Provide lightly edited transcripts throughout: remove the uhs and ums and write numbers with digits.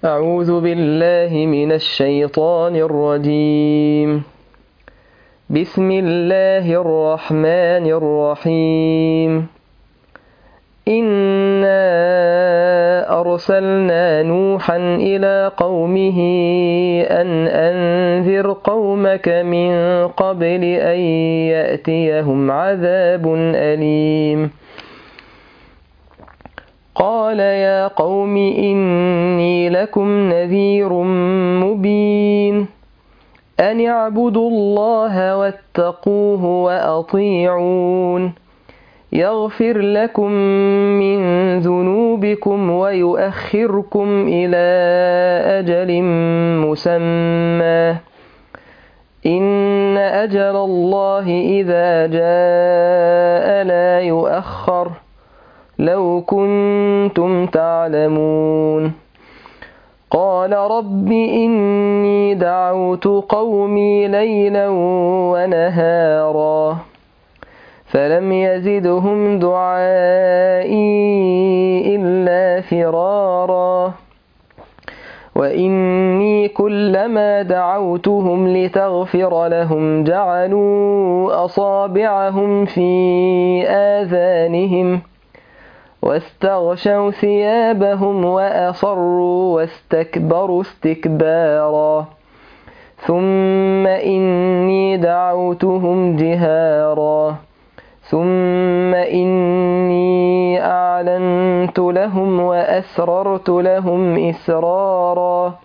أعوذ بالله من الشيطان الرجيم. بسم الله الرحمن الرحيم. إنا أرسلنا نوحا إلى قومه أن أنذر قومك من قبل أن يأتيهم عذاب أليم. قال يا قوم إني لكم نذير مبين أن اعبدوا الله واتقوه وأطيعون يغفر لكم من ذنوبكم ويؤخركم إلى أجل مسمى إن أجل الله إذا جاء لا يؤخر لو كنتم تعلمون. قال رب إني دعوت قومي ليلا ونهارا فلم يزدهم دعائي إلا فرارا وإني كلما دعوتهم لتغفر لهم جعلوا أصابعهم في آذانهم واستغشوا ثيابهم وأصروا واستكبروا استكبارا ثم إني دعوتهم جهارا ثم إني أعلنت لهم وأسررت لهم إسرارا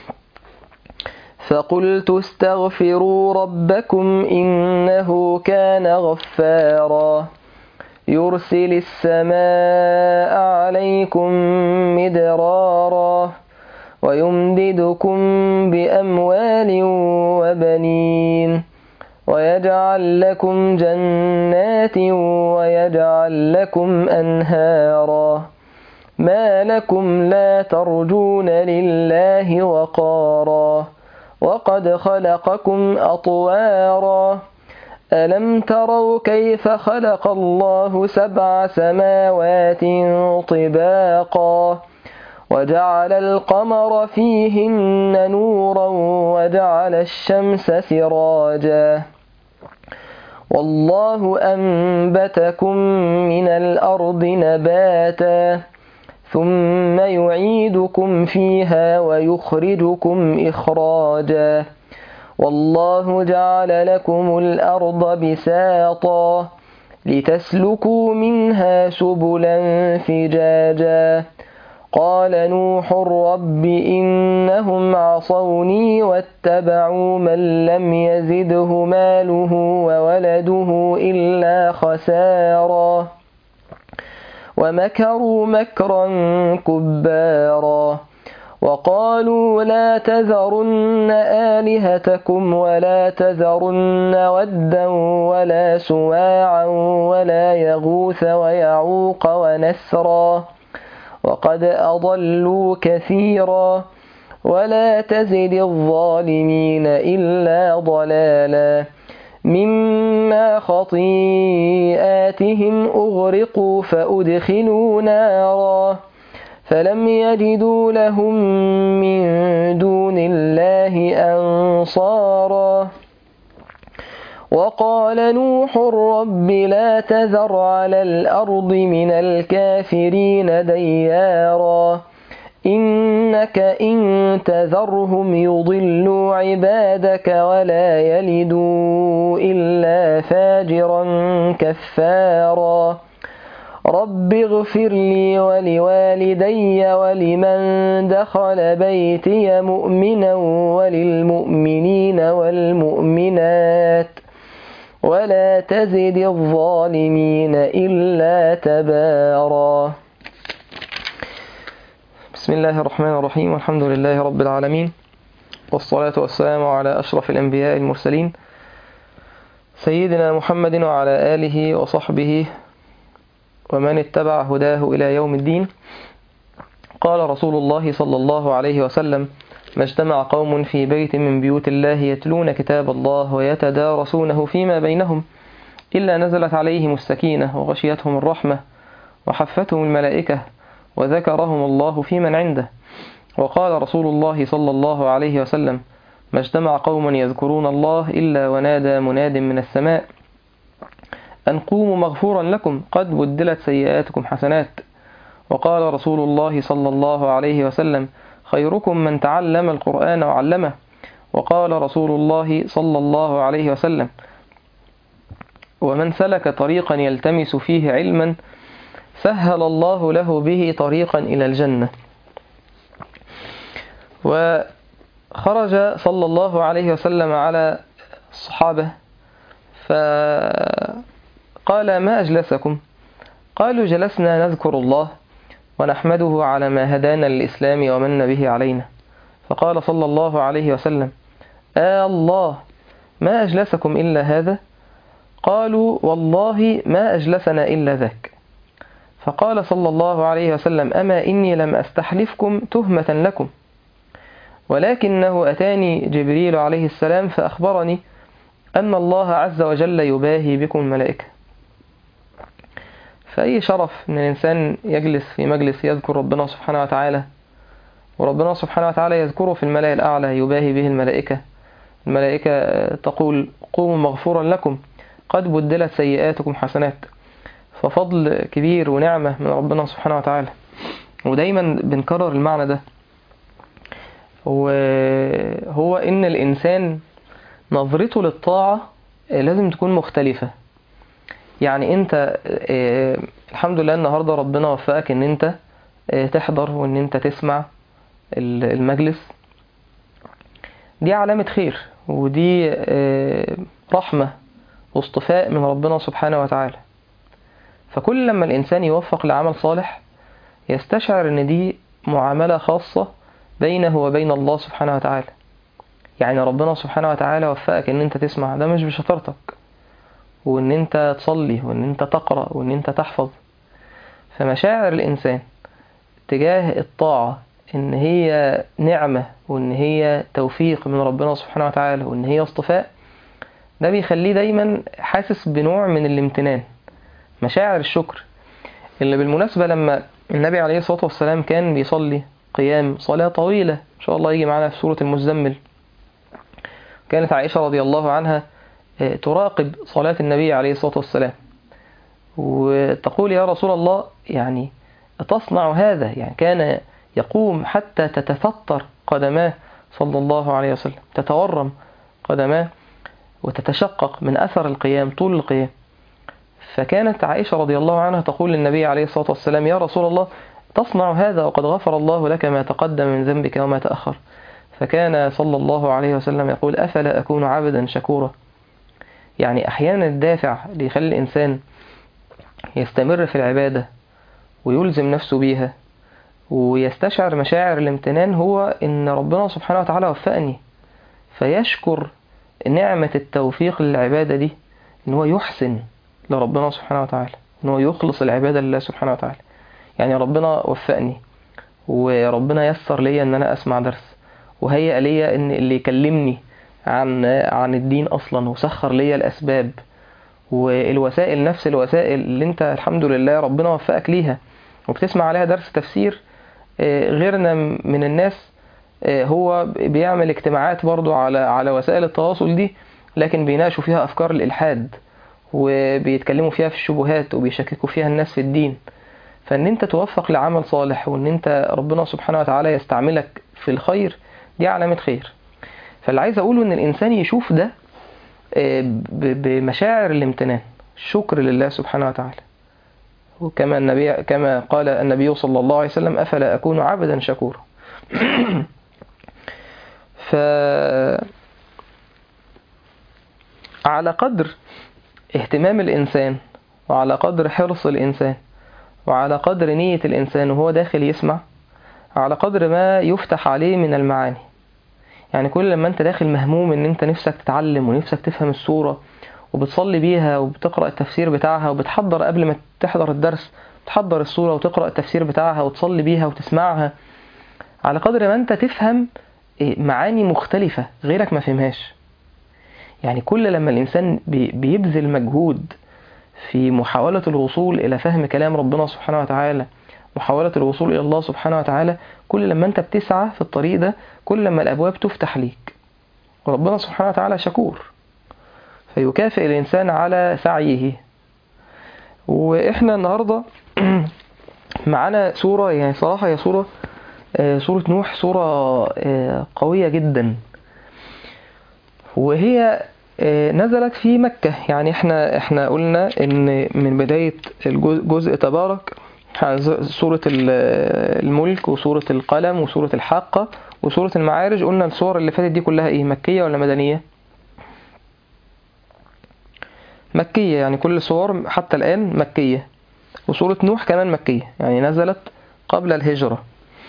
فقلت استغفروا ربكم إنه كان غفارا يرسل السماء عليكم مدرارا ويمددكم بأموال وبنين ويجعل لكم جنات ويجعل لكم أنهارا ما لكم لا ترجون لله وقارا وقد خلقكم أطوارا ألم تروا كيف خلق الله 7 سماوات طباقا وجعل القمر فيهن نورا وجعل الشمس سراجا والله أنبتكم من الأرض نباتا ثم يعيدكم فيها ويخرجكم إخراجا والله جعل لكم الأرض بساطا لتسلكوا منها سبلا فجاجا قال نوح رب إنهم عصوني واتبعوا من لم يزده ماله وولده إلا خسارا ومكروا مكرا كبارا وقالوا لا تذرن آلهتكم ولا تذرن ودا ولا سواعا ولا يغوث ويعوق ونسرا وقد أضلوا كثيرا ولا تزد الظالمين إلا ضلالا مما خطيئاتهم أغرقوا فأدخلوا نارا فلم يجدوا لهم من دون الله أنصارا وقال نوح رب لا تذر على الأرض من الكافرين ديارا إنك إن تذرهم يضلوا عبادك ولا يلدوا إلا فاجرا كفارا رب اغفر لي ولوالدي ولمن دخل بيتي مؤمنا وللمؤمنين والمؤمنات ولا تزد الظالمين إلا تبارا. بسم الله الرحمن الرحيم والحمد لله رب العالمين والصلاة والسلام على أشرف الأنبياء المرسلين سيدنا محمد وعلى آله وصحبه ومن اتبع هداه إلى يوم الدين. قال رسول الله صلى الله عليه وسلم ما اجتمع قوم في بيت من بيوت الله يتلون كتاب الله ويتدارسونه فيما بينهم إلا نزلت عليهم السكينة وغشيتهم الرحمة وحفتهم الملائكة وذكرهم الله في من عنده. وقال رسول الله صلى الله عليه وسلم: ما اجتمع قوم يذكرون الله إلا ونادى مناد من السماء أن قوموا مغفورا لكم قد بدلت سيئاتكم حسنات. وقال رسول الله صلى الله عليه وسلم: خيركم من تعلم القرآن وعلمه. وقال رسول الله صلى الله عليه وسلم: ومن سلك طريقا يلتمس فيه علما سهل الله له به طريقا إلى الجنة. وخرج صلى الله عليه وسلم على الصحابة فقال: ما أجلسكم؟ قالوا: جلسنا نذكر الله ونحمده على ما هدانا للإسلام ومن به علينا. فقال صلى الله عليه وسلم: الله ما أجلسكم إلا هذا؟ قالوا: والله ما أجلسنا إلا ذاك. فقال صلى الله عليه وسلم: أما إني لم أستحلفكم تهمة لكم، ولكنه أتاني جبريل عليه السلام فأخبرني أن الله عز وجل يباهي بكم الملائكة. فأي شرف أن الإنسان يجلس في مجلس يذكر ربنا سبحانه وتعالى، وربنا سبحانه وتعالى يذكره في الملأ الأعلى يباهي به الملائكة. الملائكة تقول: قوموا مغفورا لكم قد بدلت سيئاتكم حسنات. ففضل كبير ونعمة من ربنا سبحانه وتعالى. ودايما بنكرر المعنى ده، وهو إن الإنسان نظرته للطاعة لازم تكون مختلفة. يعني أنت الحمد لله النهاردة ربنا وفقك إن أنت تحضر وإن أنت تسمع المجلس، دي علامة خير، ودي رحمة واصطفاء من ربنا سبحانه وتعالى. فكل لما الإنسان يوفق لعمل صالح يستشعر إن دي معاملة خاصة بينه وبين الله سبحانه وتعالى. يعني ربنا سبحانه وتعالى وفقك إن أنت تسمع، ده مش بشطارتك، وإن أنت تصلي وإن أنت تقرأ وإن أنت تحفظ. فمشاعر الإنسان تجاه الطاعة إن هي نعمة وإن هي توفيق من ربنا سبحانه وتعالى وإن هي اصطفاء، ده بيخليه دايما حاسس بنوع من الامتنان، مشاعر الشكر. اللي بالمناسبة لما النبي عليه الصلاة والسلام كان بيصلي قيام صلاة طويلة، إن شاء الله يجي معنا في سورة المزمل، كانت عائشة رضي الله عنها تراقب صلاة النبي عليه الصلاة والسلام وتقول: يا رسول الله، يعني تصنع هذا؟ يعني كان يقوم حتى تتفطر قدماه صلى الله عليه وسلم، تتورم قدماه وتتشقق من أثر القيام طول القيام. فكانت عائشة رضي الله عنها تقول للنبي عليه الصلاة والسلام: يا رسول الله، تصنع هذا وقد غفر الله لك ما تقدم من ذنبك وما تأخر. فكان صلى الله عليه وسلم يقول: أفلا أكون عبدا شكورا. يعني أحيانا الدافع اللي يخلي الإنسان يستمر في العبادة ويلزم نفسه بيها ويستشعر مشاعر الامتنان هو إن ربنا سبحانه وتعالى وفقني، فيشكر نعمة التوفيق للعبادة دي، إن هو يحسن لربنا سبحانه وتعالى، إن هو يخلص العبادة لله سبحانه وتعالى. يعني ربنا وفقني وربنا يسر لي إن أنا أسمع درس، وهيأ لي إن اللي يكلمني عن الدين أصلا، وسخر لي الأسباب والوسائل، نفس الوسائل اللي أنت الحمد لله ربنا وفقك ليها وبتسمع عليها درس تفسير. غيرنا من الناس هو بيعمل اجتماعات برضو على وسائل التواصل دي، لكن بيناقشوا فيها أفكار الإلحاد وبيتكلموا فيها في الشبهات وبيشككوا فيها الناس في الدين. فإن أنت توفق لعمل صالح وإن أنت ربنا سبحانه وتعالى يستعملك في الخير، دي علامة خير. فاللي عايز أقوله إن الإنسان يشوف ده بمشاعر الامتنان، الشكر لله سبحانه وتعالى. كما قال النبي صلى الله عليه وسلم: أفلا أكون عبدا شكورا. على قدر اهتمام الإنسان وعلى قدر حرص الإنسان وعلى قدر نية الإنسان وهو داخل يسمع، على قدر ما يفتح عليه من المعاني. يعني كل لما أنت داخل مهموم إن أنت نفسك تتعلم ونفسك تفهم السورة وبتصلي بيها وبتقرأ التفسير بتاعها وبتحضر قبل ما تحضر الدرس، تحضر السورة وتقرأ التفسير بتاعها وتصلي بيها وتسمعها، على قدر ما أنت تفهم معاني مختلفة غيرك ما فهمهاش. يعني كل لما الإنسان بيبذل مجهود في محاولة الوصول إلى فهم كلام ربنا سبحانه وتعالى محاولة الوصول إلى الله سبحانه وتعالى، كل لما أنت بتسعى في الطريق ده كل لما الأبواب تفتح ليك، وربنا سبحانه وتعالى شكور فيكافئ الإنسان على سعيه. وإحنا النهاردة معنا سورة، يعني صراحة هي سورة نوح، سورة قوية جدا، وهي نزلت في مكة. يعني احنا قلنا ان من بداية الجزء تبارك سورة الملك وسورة القلم وسورة الحاقة وسورة المعارج، قلنا السور اللي فاتت دي كلها ايه، مكية ولا مدنية؟ مكية، يعني كل السور حتى الآن مكية. وسورة نوح كمان مكية، يعني نزلت قبل الهجرة.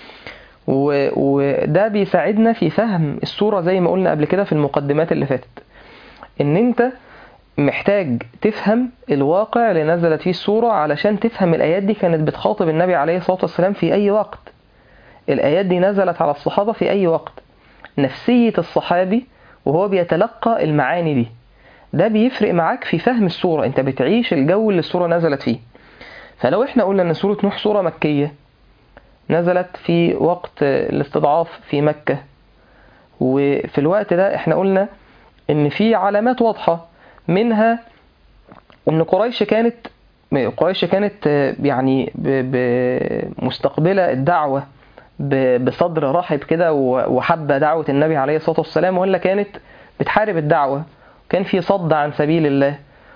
وده بيساعدنا في فهم السورة زي ما قلنا قبل كده في المقدمات اللي فاتت، ان انت محتاج تفهم الواقع اللي نزلت فيه السورة علشان تفهم الآيات دي كانت بتخاطب النبي عليه الصلاة والسلام في أي وقت. الآيات دي نزلت على الصحابة في أي وقت، نفسية الصحابي وهو بيتلقى المعاني دي، ده بيفرق معاك في فهم السورة، انت بتعيش الجو اللي السورة نزلت فيه. فلو احنا قلنا ان سورة نوح سورة مكية نزلت في وقت الاستضعاف في مكة، وفي الوقت ده احنا قلنا ان في علامات واضحة، منها ان قريش كانت يعني مستقبلة الدعوة بصدر رحب كده وحب دعوة النبي عليه الصلاة والسلام، ولا كانت بتحارب الدعوة، كان في صد عن سبيل الله،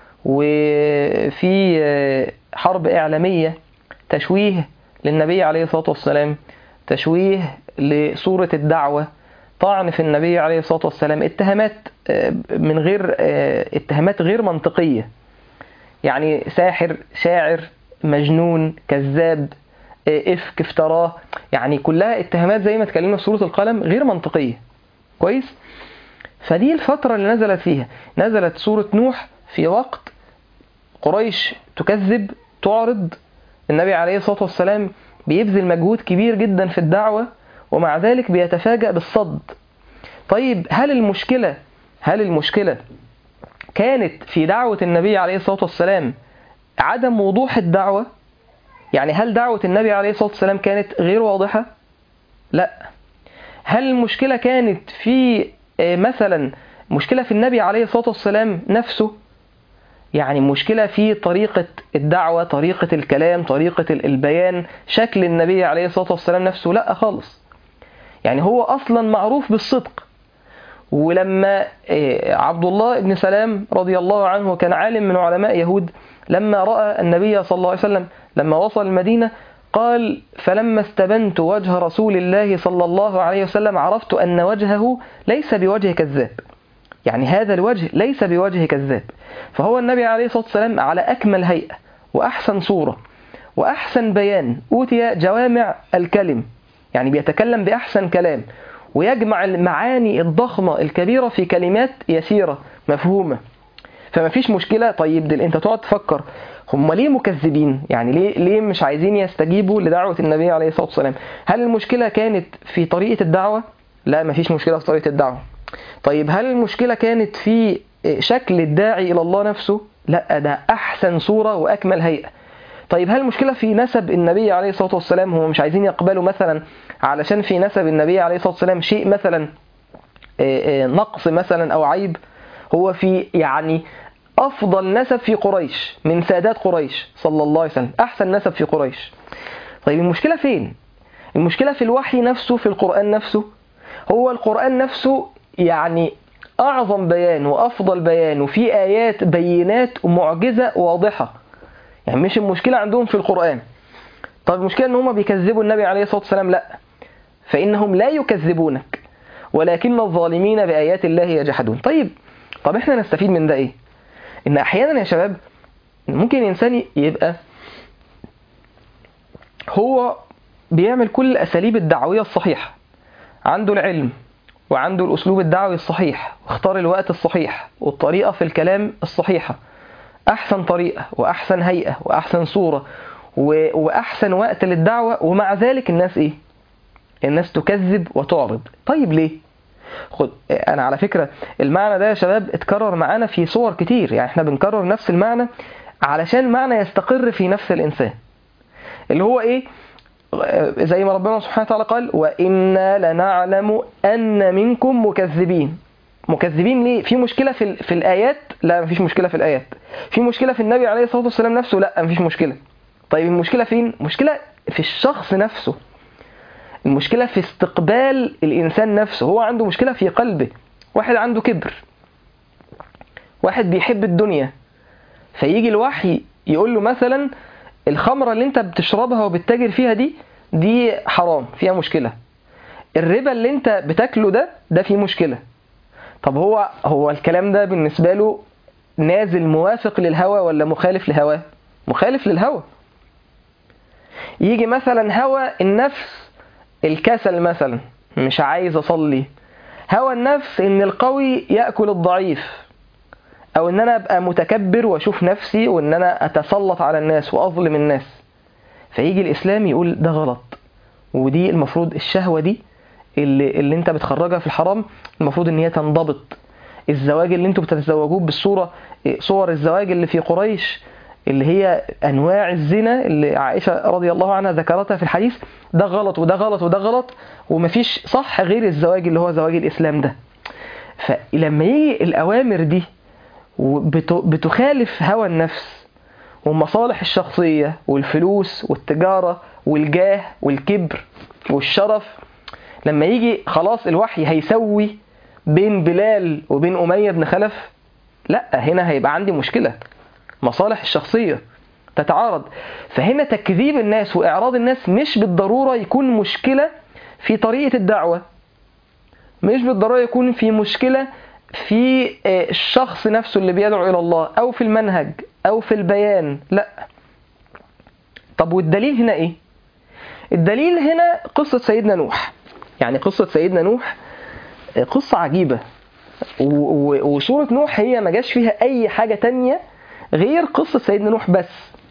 وفي حرب إعلامية، تشويه للنبي عليه الصلاة والسلام، تشويه لصورة الدعوة، طعن في النبي عليه الصلاة والسلام، اتهامات غير منطقية، يعني ساحر، شاعر، مجنون، كذاب، إفك، افتراه، يعني كلها اتهامات زي ما اتكلمنا في سورة القلم غير منطقية. كويس؟ فدي الفترة اللي نزلت فيها، نزلت سورة نوح في وقت قريش تكذب، تعرض، النبي عليه الصلاة والسلام بيبذل مجهود كبير جدا في الدعوة ومع ذلك بيتفاجأ بالصد. طيب هل المشكلة كانت في دعوة النبي عليه الصلاة والسلام عدم وضوح الدعوة؟ يعني هل دعوة النبي عليه الصلاة والسلام كانت غير واضحة؟ لا. هل المشكلة كانت في مثلا مشكلة في النبي عليه الصلاة والسلام نفسه؟ يعني مشكلة في طريقة الدعوة، طريقة الكلام، طريقة البيان، شكل النبي عليه الصلاة والسلام نفسه؟ لا خالص. يعني هو أصلا معروف بالصدق. ولما عبد الله بن سلام رضي الله عنه كان عالم من علماء يهود، لما رأى النبي صلى الله عليه وسلم لما وصل المدينة قال: فلما استبنت وجه رسول الله صلى الله عليه وسلم عرفت أن وجهه ليس بوجه كذاب، يعني هذا الوجه ليس بوجه كذاب. فهو النبي عليه الصلاة والسلام على أكمل هيئة وأحسن صورة وأحسن بيان، أوتي جوامع الكلم، يعني بيتكلم بأحسن كلام ويجمع المعاني الضخمة الكبيرة في كلمات يسيرة مفهومة. فما فيش مشكلة. طيب انت تقعد تفكر هم ليه مكذبين؟ يعني ليه مش عايزين يستجيبوا لدعوة النبي عليه الصلاة والسلام؟ هل المشكلة كانت في طريقة الدعوة؟ لا، ما فيش مشكلة في طريقة الدعوة. طيب هل المشكلة كانت في شكل الداعي إلى الله نفسه؟ لا، ده أحسن صورة وأكمل هيئة. طيب هل المشكلة في نسب النبي عليه الصلاة والسلام؟ هم مش عايزين يقبلوا مثلا علشان في نسب النبي عليه الصلاة والسلام شيء مثلا نقص مثلا أو عيب؟ هو في يعني أفضل نسب في قريش من سادات قريش صلى الله عليه وسلم، أحسن نسب في قريش. طيب المشكلة فين؟ المشكلة في الوحي نفسه، في القرآن نفسه. هو القرآن نفسه يعني أعظم بيان وأفضل بيان، وفي آيات بينات ومعجزة واضحة، يعني مش المشكلة عندهم في القرآن. طب المشكلة ان هم بيكذبوا النبي عليه الصلاة والسلام؟ لا، فإنهم لا يكذبونك ولكن الظالمين بآيات الله يجحدون. طب احنا نستفيد من ده ايه؟ ان احيانا يا شباب ممكن الانسان يبقى هو بيعمل كل الاساليب الدعوية الصحيحة، عنده العلم وعنده الاسلوب الدعوي الصحيح، واختار الوقت الصحيح والطريقة في الكلام الصحيحة، احسن طريقة واحسن هيئة واحسن صورة واحسن وقت للدعوة، ومع ذلك الناس ايه؟ الناس تكذب وتعرض. طيب ليه؟ انا على فكرة المعنى ده يا شباب اتكرر معانا في صور كتير، يعني احنا بنكرر نفس المعنى علشان معنى يستقر في نفس الانسان، اللي هو ايه؟ زي ما ربنا سبحانه وتعالى قال وإنا لنعلم أن منكم مكذبين. مكذبين ليه؟ في مشكلة في الآيات؟ لا مفيش مشكلة في الآيات. في مشكلة في النبي عليه الصلاة والسلام نفسه؟ لا مفيش مشكلة. طيب المشكلة فين؟ مشكلة في الشخص نفسه، المشكلة في استقبال الإنسان نفسه. هو عنده مشكلة في قلبه. واحد عنده كبر، واحد بيحب الدنيا، فيجي الوحي يقول له مثلا الخمرة اللي انت بتشربها وبتتاجر فيها دي حرام، فيها مشكلة. الربا اللي انت بتاكله ده فيه مشكلة. طب هو الكلام ده بالنسبة له نازل موافق للهوى ولا مخالف لهواه؟ مخالف للهوى. يجي مثلا هوى النفس، الكسل مثلا، مش عايز اصلي. هوى النفس ان القوي يأكل الضعيف، او ان انا ابقى متكبر واشوف نفسي وان انا اتسلط على الناس واظلم الناس. فيجي الاسلام يقول ده غلط، ودي المفروض الشهوة دي اللي انت بتخرجها في الحرام المفروض ان هي تنضبط. الزواج اللي انتوا بتتزوجوه بالصورة، صور الزواج اللي في قريش اللي هي انواع الزنا اللي عائشة رضي الله عنها ذكرتها في الحديث، ده غلط وده غلط وده غلط، ومفيش صح غير الزواج اللي هو زواج الاسلام ده. فلما يجي الاوامر دي بتخالف هوى النفس والمصالح الشخصية والفلوس والتجارة والجاه والكبر والشرف، لما يجي خلاص الوحي هيسوي بين بلال وبين أمية بن خلف، لا هنا هيبقى عندي مشكلة. مصالح الشخصية تتعارض. فهنا تكذيب الناس وإعراض الناس مش بالضرورة يكون مشكلة في طريقة الدعوة، مش بالضرورة يكون في مشكلة في الشخص نفسه اللي بيدعو إلى الله أو في المنهج أو في البيان، لا. طب والدليل هنا إيه؟ الدليل هنا قصة سيدنا نوح. يعني قصة سيدنا نوح قصة عجيبة، وسورة نوح هي ما جاش فيها أي حاجة تانية غير قصة سيدنا نوح بس.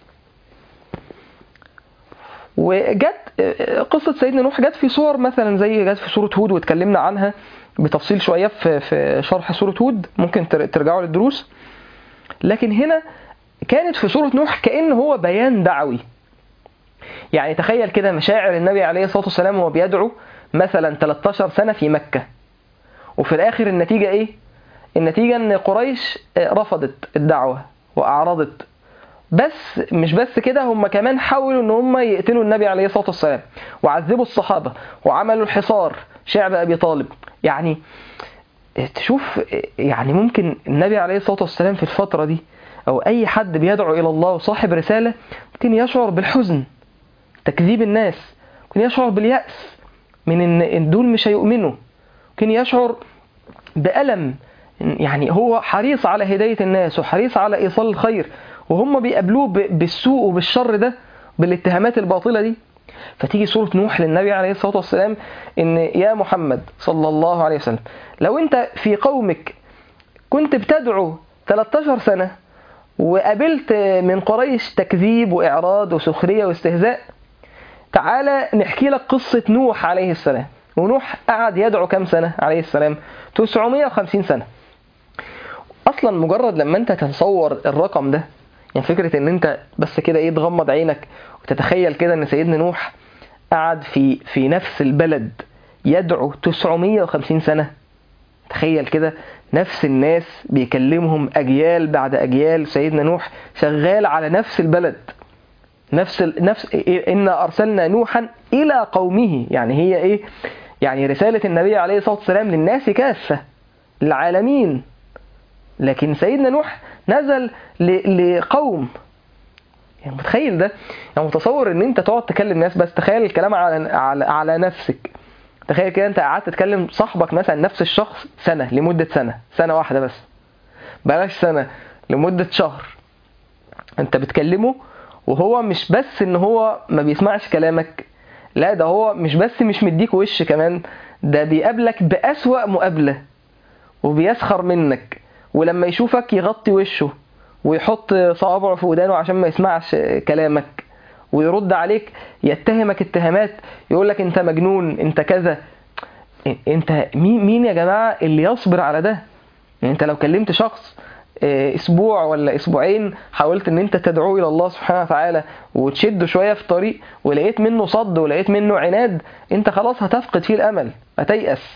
وجت قصة سيدنا نوح جت في صور مثلا زي جت في سورة هود، واتكلمنا عنها بتفصيل شوية في شرح سورة هود، ممكن ترجعوا للدروس. لكن هنا كانت في سورة نوح كأن هو بيان دعوي. يعني تخيل كده مشاعر النبي عليه الصلاة والسلام وهو بيدعو مثلا 13 سنة في مكة، وفي الآخر النتيجة إيه؟ النتيجة إن قريش رفضت الدعوة وأعرضت. بس مش بس كده، هم كمان حاولوا إن هم يقتلوا النبي عليه الصلاة والسلام وعذبوا الصحابة وعملوا الحصار شعب أبي طالب. يعني تشوف يعني ممكن النبي عليه الصلاة والسلام في الفترة دي أو أي حد بيدعو إلى الله وصاحب رسالة ممكن يشعر بالحزن، تكذيب الناس، ممكن يشعر باليأس من إن دول مش هيؤمنوا، ممكن يشعر بألم. يعني هو حريص على هداية الناس وحريص على إيصال الخير، وهم بيقابلوه بالسوء وبالشر ده، بالاتهامات الباطلة دي. فتيجي سورة نوح للنبي عليه الصلاة والسلام إن يا محمد صلى الله عليه وسلم لو أنت في قومك كنت بتدعو 13 سنة وقابلت من قريش تكذيب وإعراض وسخرية واستهزاء، تعالى نحكي لك قصة نوح عليه السلام. ونوح قعد يدعو كم سنة عليه السلام؟ 950 سنة. أصلا مجرد لما أنت تتصور الرقم ده، يعني فكرة أن أنت بس كده إيه تغمض عينك وتتخيل كده أن سيدنا نوح قعد في نفس البلد يدعو 950 سنة. تخيل كده نفس الناس بيكلمهم أجيال بعد أجيال، سيدنا نوح شغال على نفس البلد، نفس إنا أرسلنا نوحا إلى قومه. يعني هي إيه؟ يعني رسالة النبي عليه الصلاة والسلام للناس كافة، للعالمين. لكن سيدنا نوح نزل لقوم. يعني متخيل ده؟ يعني متصور ان انت تقعد تكلم ناس بس تخيل الكلام على نفسك. تخيل كده انت قعدت تكلم صاحبك مثلا نفس الشخص سنة، لمدة سنة واحدة بس، بلاش سنة، لمدة شهر. انت بتكلمه وهو مش بس ان هو ما بيسمعش كلامك، لا ده هو مش بس مش مديك وش، كمان ده بيقابلك بأسوأ مقابلة وبيسخر منك، ولما يشوفك يغطي وشه ويحط صوابعه في ودانه عشان ما يسمعش كلامك، ويرد عليك يتهمك اتهامات، يقولك انت مجنون، انت كذا. انت مين يا جماعة اللي يصبر على ده؟ يعني انت لو كلمت شخص اسبوع ولا اسبوعين حاولت ان انت تدعو الى الله سبحانه وتعالى وتشده شوية في طريق ولقيت منه صد ولقيت منه عناد، انت خلاص هتفقد فيه الامل، هتيأس.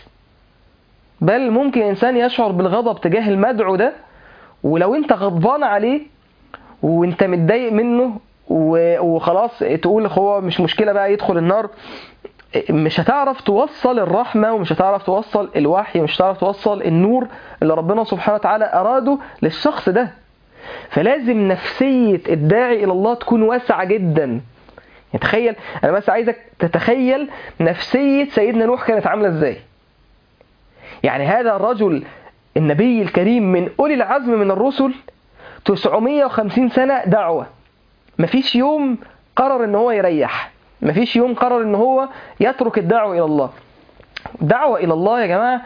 بل ممكن انسان يشعر بالغضب تجاه المدعو ده، ولو انت غضبان عليه وانت متضايق منه وخلاص تقول هو مش مشكلة بقى يدخل النار، مش هتعرف توصل الرحمة ومش هتعرف توصل الوحي ومش هتعرف توصل النور اللي ربنا سبحانه وتعالى أراده للشخص ده. فلازم نفسية الداعي إلى الله تكون واسعة جدا. تخيل، أنا بس عايزك تتخيل نفسية سيدنا نوح كانت عاملة إزاي. يعني هذا الرجل النبي الكريم من أولي العزم من الرسل، 950 سنة دعوة، مفيش يوم قرر إن هو يريح، مفيش يوم قرر إن هو يترك الدعوة إلى الله. دعوة إلى الله يا جماعة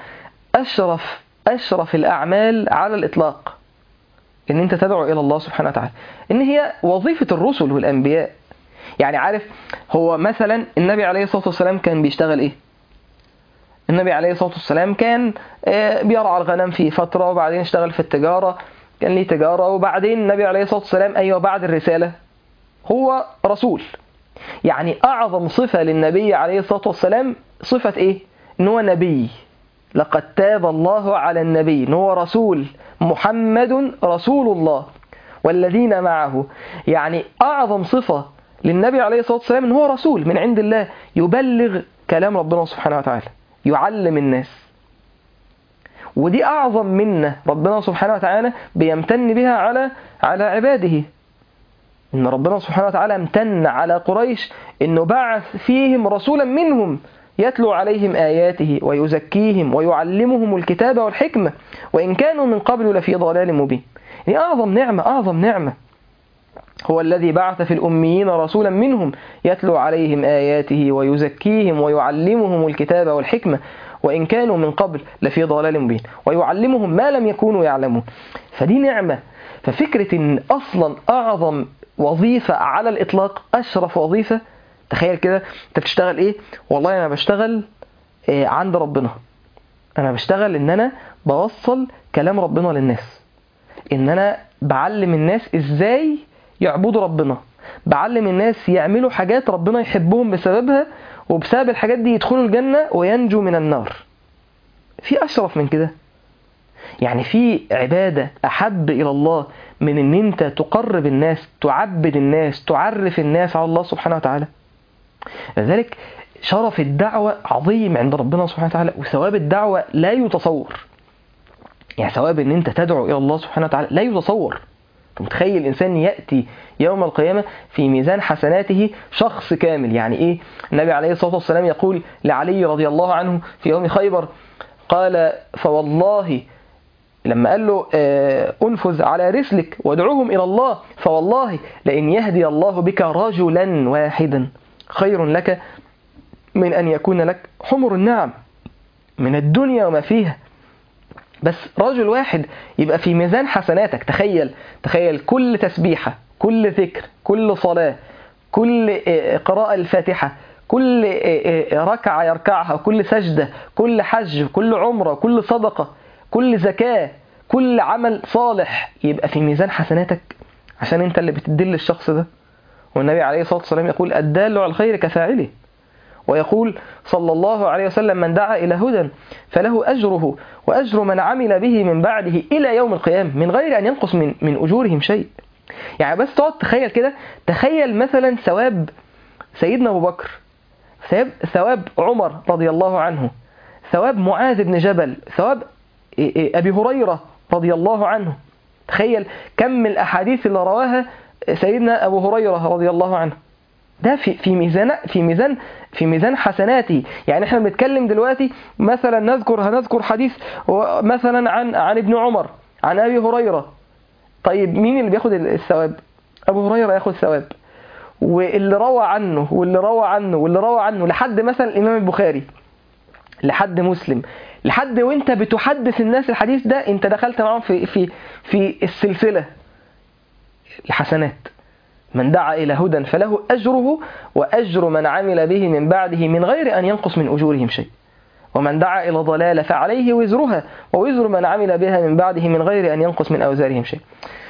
أشرف الأعمال على الإطلاق، إن أنت تدعو إلى الله سبحانه وتعالى، إن هي وظيفة الرسل والأنبياء. يعني عارف، هو مثلا النبي عليه الصلاة والسلام كان بيشتغل إيه؟ النبي عليه الصلاة والسلام كان بيرعى الغنم في فترة، وبعدين اشتغل في التجارة، كان ليه تجارة، وبعدين النبي عليه الصلاة والسلام أيوة بعد الرسالة هو رسول. يعني أعظم صفة للنبي عليه الصلاة والسلام صفة إيه؟ إن هو نبي. لقد تاب الله على النبي، إن هو رسول، محمد رسول الله والذين معه. يعني أعظم صفة للنبي عليه الصلاة والسلام إن هو رسول من عند الله، يبلغ كلام ربنا سبحانه وتعالى، يعلم الناس. ودي أعظم منة ربنا سبحانه وتعالى بيمتن بها على عباده. إن ربنا سبحانه وتعالى امتن على قريش إنه بعث فيهم رسولا منهم يتلو عليهم آياته ويزكيهم ويعلمهم الكتاب والحكمة وإن كانوا من قبل لفي ضلال مبين. يعني أعظم نعمة هو الذي بعث في الأميين رسولا منهم يتلو عليهم آياته ويزكيهم ويعلمهم الكتاب والحكمة وإن كانوا من قبل لفي ضلال مبين ويعلمهم ما لم يكونوا يعلمون. فدي نعمة. ففكرة إن أصلا أعظم وظيفة على الإطلاق، أشرف وظيفة، تخيل كده أنت بتشتغل إيه؟ والله أنا بشتغل عند ربنا، أنا بشتغل إن أنا بوصل كلام ربنا للناس، إن أنا بعلم الناس إزاي يعبدوا ربنا، بعلم الناس يعملوا حاجات ربنا يحبهم بسببها، وبسبب الحاجات دي يدخلوا الجنة وينجوا من النار. في أشرف من كده؟ يعني في عبادة أحب إلى الله من إن أنت تقرب الناس، تعبد الناس، تعرف الناس على الله سبحانه وتعالى؟ لذلك شرف الدعوة عظيم عند ربنا سبحانه وتعالى، وثواب الدعوة لا يتصور. يعني ثواب إن أنت تدعو إلى الله سبحانه وتعالى لا يتصور. متخيل الإنسان يأتي يوم القيامة في ميزان حسناته شخص كامل. يعني إيه؟ النبي عليه الصلاة والسلام يقول لعلي رضي الله عنه في يوم خيبر، قال فوالله، لما قال له أنفذ على رسلك وادعوهم إلى الله، فوالله لئن يهدي الله بك رجلا واحدا خير لك من أن يكون لك حمر النعم من الدنيا وما فيها. بس رجل واحد يبقى في ميزان حسناتك. تخيل كل تسبيحة، كل ذكر، كل صلاة، كل قراءة الفاتحة، كل ركعة يركعها، كل سجدة، كل حج، كل عمرة، كل صدقة، كل زكاة، كل عمل صالح يبقى في ميزان حسناتك عشان انت اللي بتدل الشخص ده. والنبي عليه الصلاة والسلام يقول الدال على الخير كفاعله، ويقول صلى الله عليه وسلم من دعا إلى هدى فله أجره وأجر من عمل به من بعده إلى يوم القيامة من غير أن ينقص من أجورهم شيء. يعني بس تقعد تخيل كده، تخيل مثلا ثواب سيدنا أبو بكر، ثواب عمر رضي الله عنه، ثواب معاذ بن جبل، ثواب أبي هريرة رضي الله عنه. تخيل كم الأحاديث اللي رواها سيدنا أبو هريرة رضي الله عنه. ده في ميزان حسناته. يعني احنا بنتكلم دلوقتي مثلا هنذكر حديث مثلا عن ابن عمر، عن أبي هريرة. طيب مين اللي بياخد الثواب؟ أبو هريرة ياخد ثواب، واللي روى عنه واللي روى عنه واللي روى عنه لحد مثلا الإمام البخاري، لحد مسلم، لحد وانت بتحدث الناس الحديث ده انت دخلت معهم في السلسلة الحسنات. من دعا إلى هدى فله أجره وأجر من عمل به من بعده من غير أن ينقص من أجورهم شيء. ومن دعا إلى ضلالة فعليه وزرها ووزر من عمل بها من بعده من غير أن ينقص من أوزارهم شيء.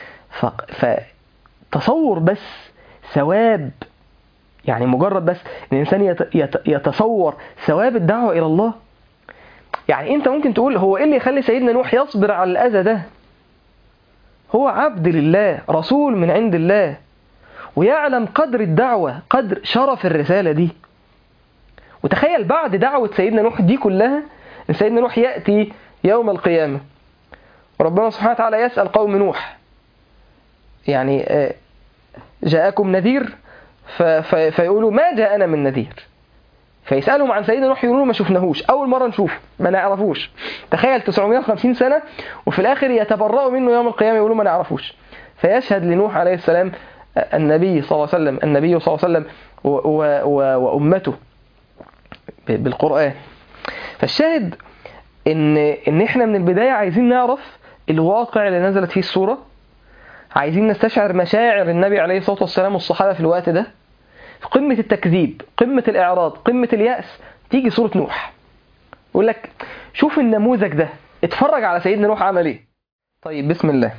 فتصور بس ثواب، يعني مجرد بس الإنسان يتصور ثواب الدعوة إلى الله. يعني أنت ممكن تقول هو إيه اللي يخلي سيدنا نوح يصبر على الأذى ده؟ هو عبد لله، رسول من عند الله، ويعلم قدر الدعوة، قدر شرف الرسالة دي. وتخيل بعد دعوة سيدنا نوح دي كلها، إن سيدنا نوح يأتي يوم القيامة وربنا سبحانه وتعالى يسأل قوم نوح، يعني جاءكم نذير؟ فيقولوا ما جاءنا من نذير. فيسألهم عن سيدنا نوح يقولوا ما شفناهوش، أول مرة نشوفه، ما نعرفوش. تخيل 950 سنة وفي الآخر يتبرأوا منه يوم القيامة يقولوا ما نعرفوش. فيشهد لنوح عليه السلام النبي صلى الله عليه وسلم، النبي صلى الله عليه وسلم وأمته بالقرآن. فالشاهد إن إحنا من البداية عايزين نعرف الواقع اللي نزلت فيه السورة، عايزين نستشعر مشاعر النبي عليه الصلاة والسلام والصحابة في الوقت ده، في قمة التكذيب، قمة الإعراض، قمة اليأس. تيجي سورة نوح يقول لك شوف النموذج ده، اتفرج على سيدنا نوح عمل ايه. طيب بسم الله.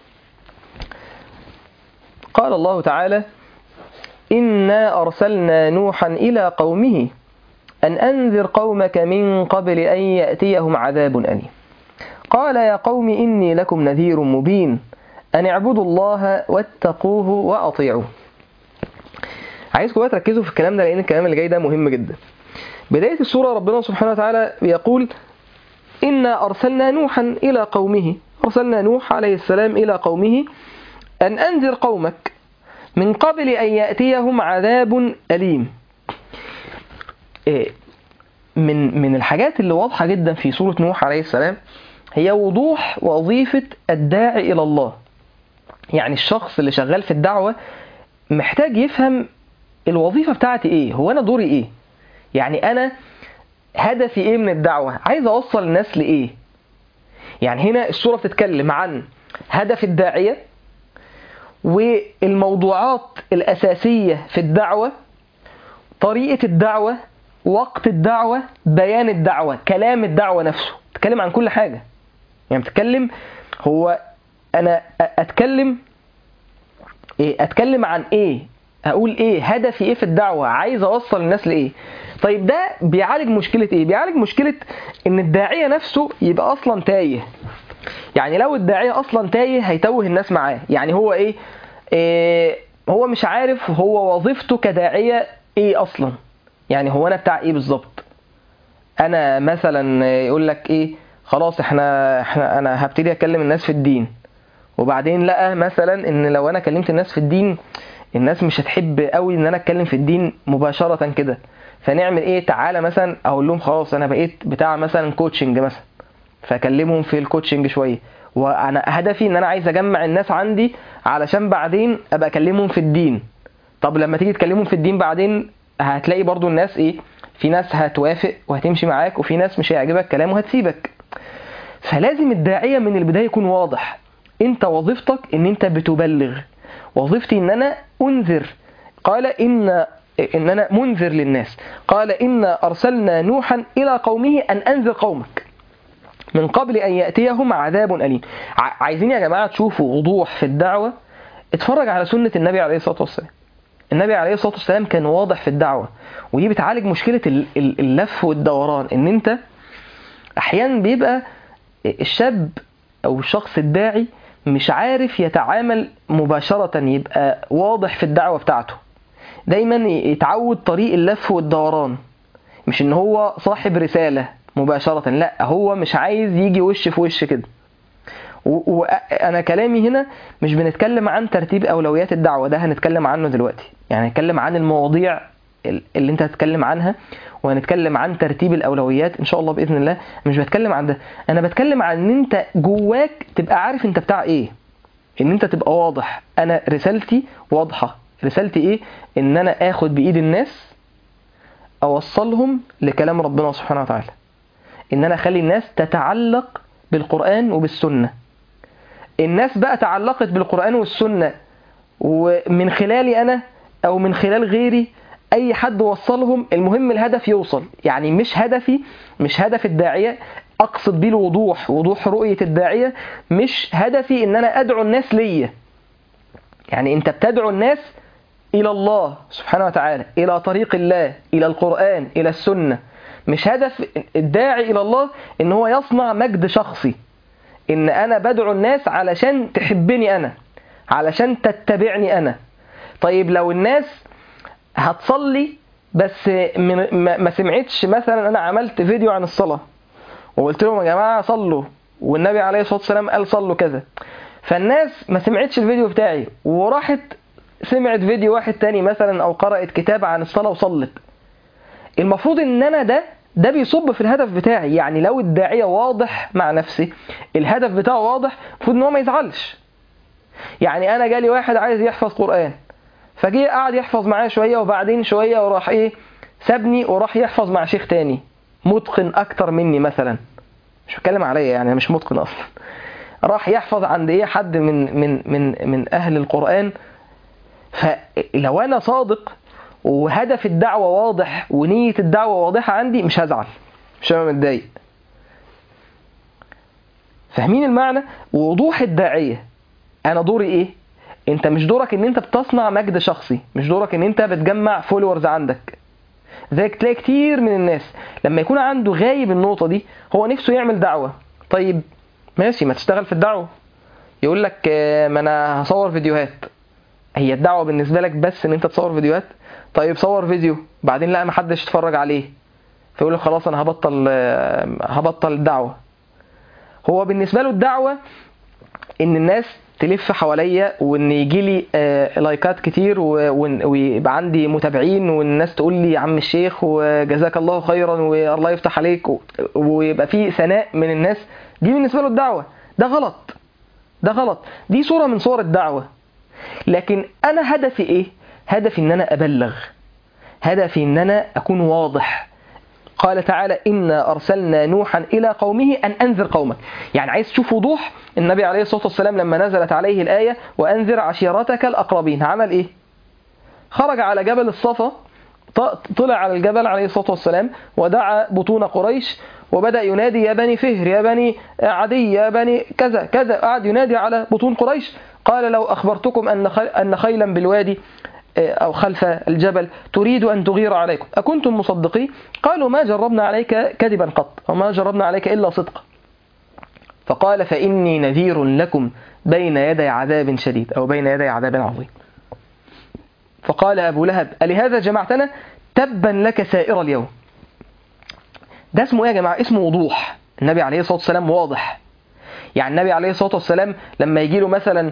قال الله تعالى: إنا أرسلنا نوحا إلى قومه أن أنذر قومك من قبل أن يأتيهم عذاب أليم. قال يا قوم إني لكم نذير مبين أن اعبدوا الله واتقوه وأطيعوه. عايزكم بقى تركزوا في الكلام ده، لأن الكلام اللي جاي ده مهم جدا. بداية السورة ربنا سبحانه وتعالى بيقول: إنا أرسلنا نوحا إلى قومه، أرسلنا نوح عليه السلام إلى قومه أن أنذر قومك من قبل أن يأتيهم عذاب أليم. من الحاجات اللي واضحة جدا في سورة نوح عليه السلام هي وضوح وظيفة الداعي إلى الله. يعني الشخص اللي شغال في الدعوة محتاج يفهم الوظيفة بتاعتي إيه، هو أنا دوري إيه، يعني أنا هدفي إيه من الدعوة، عايز أوصل الناس لإيه. يعني هنا السورة بتتكلم عن هدف الداعية والموضوعات الأساسية في الدعوة، طريقة الدعوة، وقت الدعوة، بيان الدعوة، كلام الدعوة نفسه، تتكلم عن كل حاجة. يعني بتتكلم هو أنا أتكلم عن إيه، أقول إيه، هدفي إيه في الدعوة، عايز أوصل الناس لإيه. طيب ده بيعالج مشكلة إيه؟ بيعالج مشكلة إن الداعية نفسه يبقى أصلا تايه. يعني لو الداعية أصلا تايه هيتوه الناس معاه. يعني هو إيه هو مش عارف هو وظيفته كداعية إيه أصلا. يعني هو أنا بتاع إيه بالظبط. أنا مثلا يقول لك إيه، خلاص أنا هبتدي أكلم الناس في الدين، وبعدين لقى مثلا إن لو أنا كلمت الناس في الدين الناس مش هتحب قوي إن أنا أتكلم في الدين مباشرة كده، فنعمل إيه، تعالى مثلا أقول لهم خلاص أنا بقيت بتاع مثلا كوتشنج مثلا، فأكلمهم في الكوتشنج شوية، وأنا هدفي إن أنا عايز أجمع الناس عندي علشان بعدين أبقى أكلمهم في الدين. طب لما تيجي تكلمهم في الدين بعدين هتلاقي برضو الناس إيه، في ناس هتوافق وهتمشي معاك، وفي ناس مش هيعجبك كلام وهتسيبك. فلازم الداعية من البداية يكون واضح. أنت وظيفتك إن أنت بتبلغ، وظيفتي إن أنا أنذر. قال إن أنا منذر للناس. قال إنا أرسلنا نوحا إلى قومه أن أنذر قومك من قبل أن يأتيهم عذاب أليم. عايزين يا جماعة تشوفوا وضوح في الدعوة، اتفرج على سنة النبي عليه الصلاة والسلام. النبي عليه الصلاة والسلام كان واضح في الدعوة، ودي بتعالج مشكلة اللف والدوران. إن أنت أحيانا بيبقى الشاب أو الشخص الداعي مش عارف يتعامل مباشرة، يبقى واضح في الدعوة بتاعته، دايما يتعود طريق اللف والدوران، مش إن هو صاحب رسالة مباشرة، لا هو مش عايز يجي وش في وش كده. وأنا كلامي هنا مش بنتكلم عن ترتيب أولويات الدعوة، ده هنتكلم عنه دلوقتي. يعني هنتكلم عن المواضيع اللي انت هتتكلم عنها، وهنتكلم عن ترتيب الأولويات إن شاء الله بإذن الله. مش بتكلم عن ده، أنا بتكلم عن إن انت جواك تبقى عارف انت بتاع ايه، ان انت تبقى واضح. أنا رسالتي واضحة. رسالتي ايه؟ ان انا اخد بإيد الناس اوصلهم لكلام ربنا سبحانه وتعالى، ان انا اخلي الناس تتعلق بالقرآن وبالسنة. الناس بقى تعلقت بالقرآن والسنة ومن خلالي أنا أو من خلال غيري اي حد وصلهم، المهم الهدف يوصل. يعني مش هدف الداعية، اقصد بيه الوضوح، وضوح رؤية الداعية. مش هدفي ان انا ادعو الناس ليا. يعني انت بتدعو الناس الى الله سبحانه وتعالى، الى طريق الله، الى القرآن، الى السنة. مش هدف الداعي الى الله ان هو يصنع مجد شخصي، ان انا بدعو الناس علشان تحبني انا، علشان تتبعني انا. طيب لو الناس هتصلي بس ما سمعتش، مثلا انا عملت فيديو عن الصلاة وقلت لهم يا جماعة صلوا، والنبي عليه الصلاة والسلام قال صلوا كذا، فالناس ما سمعتش الفيديو بتاعي وراحت سمعت فيديو واحد تاني مثلا، او قرأت كتاب عن الصلاة وصلت، المفروض ان انا ده بيصب في الهدف بتاعي. يعني لو الداعية واضح مع نفسي، الهدف بتاعه واضح، المفروض ان هو ما يزعلش. يعني انا جالي واحد عايز يحفظ قرآن، فجي قعد يحفظ معايا شوية، وبعدين شوية وراح سابني وراح يحفظ مع شيخ تاني متقن اكتر مني مثلا، مش بتكلم عليا يعني، مش متقن اصلا، راح يحفظ عند حد من اهل القرآن. فلو انا صادق وهدف الدعوة واضح ونية الدعوة واضحة عندي، مش هزعل، مش هبقى متضايق. فاهمين المعنى؟ ووضوح الداعية، انا دوري ايه؟ انت مش دورك ان انت بتصنع مجد شخصي، مش دورك ان انت بتجمع فولورز عندك. ذلك تلاقي كتير من الناس لما يكون عنده غايب النقطة دي، هو نفسه يعمل دعوة. طيب ماشي، ما تشتغل في الدعوة. يقول لك ما انا هصور فيديوهات. هي الدعوة بالنسبة لك بس ان انت تصور فيديوهات؟ طيب صور فيديو، بعدين لا ما حدش يتفرج عليه، فيقول لك خلاص انا هبطل الدعوة. هو بالنسبة له الدعوة ان الناس تلف حواليا، وان يجي لي لايكات كتير، ويبقى عندي متابعين، والناس تقول لي يا عم الشيخ وجزاك الله خيرا والله يفتح عليك، ويبقى في ثناء من الناس. دي بالنسبة له الدعوة. ده غلط، ده غلط، دي صورة من صور الدعوة. لكن انا هدفي ايه؟ هدفي ان انا ابلغ، هدفي ان انا اكون واضح. قال تعالى إنا أرسلنا نوحا إلى قومه أن أنذر قومك. يعني عايز تشوف وضوح، النبي عليه الصلاة والسلام لما نزلت عليه الآية وأنذر عشيرتك الأقربين، عمل إيه؟ خرج على جبل الصفا، طلع على الجبل عليه الصلاة والسلام ودعا بطون قريش، وبدأ ينادي يا بني فهر، يا بني عدي، يا بني كذا كذا، قعد ينادي على بطون قريش. قال لو أخبرتكم أن خيلا بالوادي أو خلف الجبل تريد أن تغير عليكم أكنتم مصدقين؟ قالوا ما جربنا عليك كذبا قط، وما جربنا عليك إلا صدقا. فقال فإني نذير لكم بين يدي عذاب شديد، أو بين يدي عذاب عظيم. فقال أبو لهب ألهذا جمعتنا؟ تبا لك سائر اليوم. ده اسمه إيه يا جماعة؟ اسمه وضوح. النبي عليه الصلاة والسلام واضح. يعني النبي عليه الصلاة والسلام لما يجي له مثلا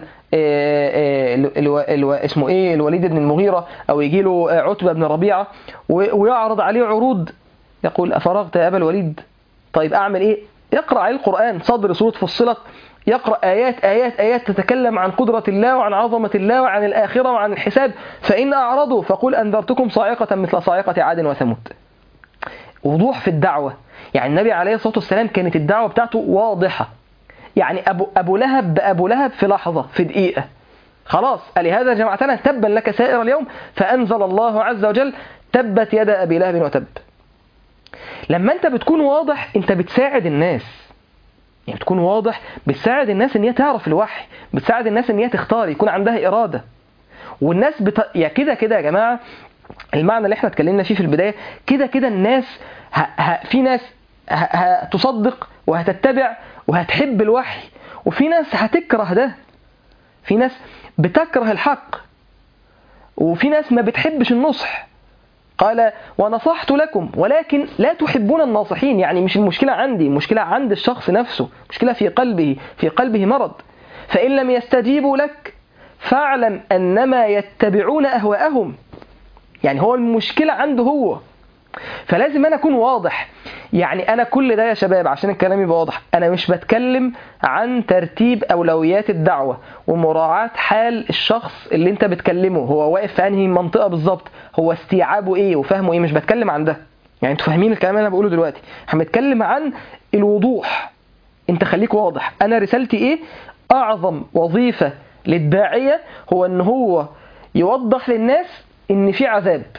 اسمه ايه الوليد بن المغيرة، او يجي له عتبة بن ربيعة ويعرض عليه عروض، يقول أفرغت يا أبا الوليد؟ طيب أعمل إيه؟ يقرأ عليه القرآن، صدر سورة فصلت، يقرأ آيات آيات آيات تتكلم عن قدرة الله وعن عظمة الله وعن الآخرة وعن الحساب. فإن أعرضوا فقل أنذرتكم صاعقة مثل صاعقة عاد وثمود. وضوح في الدعوة. يعني النبي عليه الصلاة والسلام كانت الدعوة بتاعته واضحة. يعني أبو لهب في لحظة، في دقيقة، خلاص ألهذا جمعتنا؟ تبا لك سائر اليوم. فأنزل الله عز وجل تبت يد أبي لهب وتب. لما أنت بتكون واضح أنت بتساعد الناس، يعني بتكون واضح بتساعد الناس ان هي تعرف الوحي، بتساعد الناس ان هي تختار، يكون عندها إرادة. والناس يا كده يا جماعة، المعنى اللي احنا اتكلمنا فيه في البداية، كده الناس في ناس هتصدق وهتتبع وهتحب الوحي، وفي ناس هتكره ده، في ناس بتكره الحق، وفي ناس ما بتحبش النصح. قال ونصحت لكم ولكن لا تحبون الناصحين. يعني مش المشكلة عندي، المشكلة عند الشخص نفسه، مشكلة في قلبه مرض. فإن لم يستجيبوا لك فاعلم أنما يتبعون أهواءهم. يعني هو المشكلة عنده هو. فلازم أنا أكون واضح. يعني أنا كل ده يا شباب عشان الكلام يبقى واضح، أنا مش بتكلم عن ترتيب أولويات الدعوة ومراعاة حال الشخص اللي أنت بتكلمه، هو واقف في أنهي منطقة بالظبط، هو استيعابه إيه وفهمه إيه. مش بتكلم عن ده، يعني أنتوا فاهمين الكلام اللي أنا بقوله دلوقتي. احنا بنتكلم عن الوضوح. أنت خليك واضح. أنا رسالتي إيه؟ أعظم وظيفة للداعية هو أن هو يوضح للناس إن في عذاب،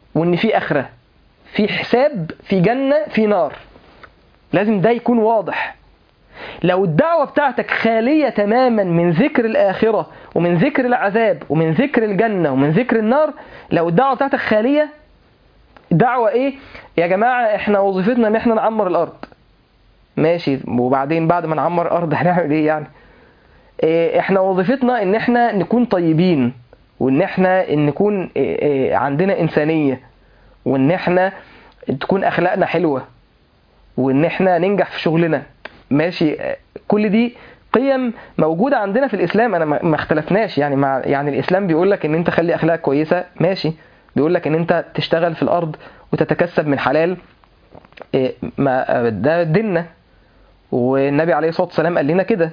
وإن في آخرة، في حساب، في جنة، في نار. لازم ده يكون واضح. لو الدعوة بتاعتك خالية تماما من ذكر الآخرة ومن ذكر العذاب ومن ذكر الجنة ومن ذكر النار، لو الدعوة بتاعتك خالية، دعوة إيه؟ يا جماعة إحنا وظيفتنا إن إحنا نعمر الأرض. ماشي، وبعدين بعد ما نعمر الأرض هنعمل إيه يعني؟ إحنا وظيفتنا إن إحنا نكون طيبين، وإن إحنا نكون عندنا إنسانية، وإن إحنا تكون أخلاقنا حلوة، وإن إحنا ننجح في شغلنا. ماشي، كل دي قيم موجودة عندنا في الإسلام، أنا ما اختلفناش يعني. يعني الإسلام بيقول لك إن أنت خلي أخلاقك كويسة، ماشي. بيقول لك إن أنت تشتغل في الأرض وتتكسب من حلال، ده ديننا، والنبي عليه الصلاة والسلام قال لنا كده.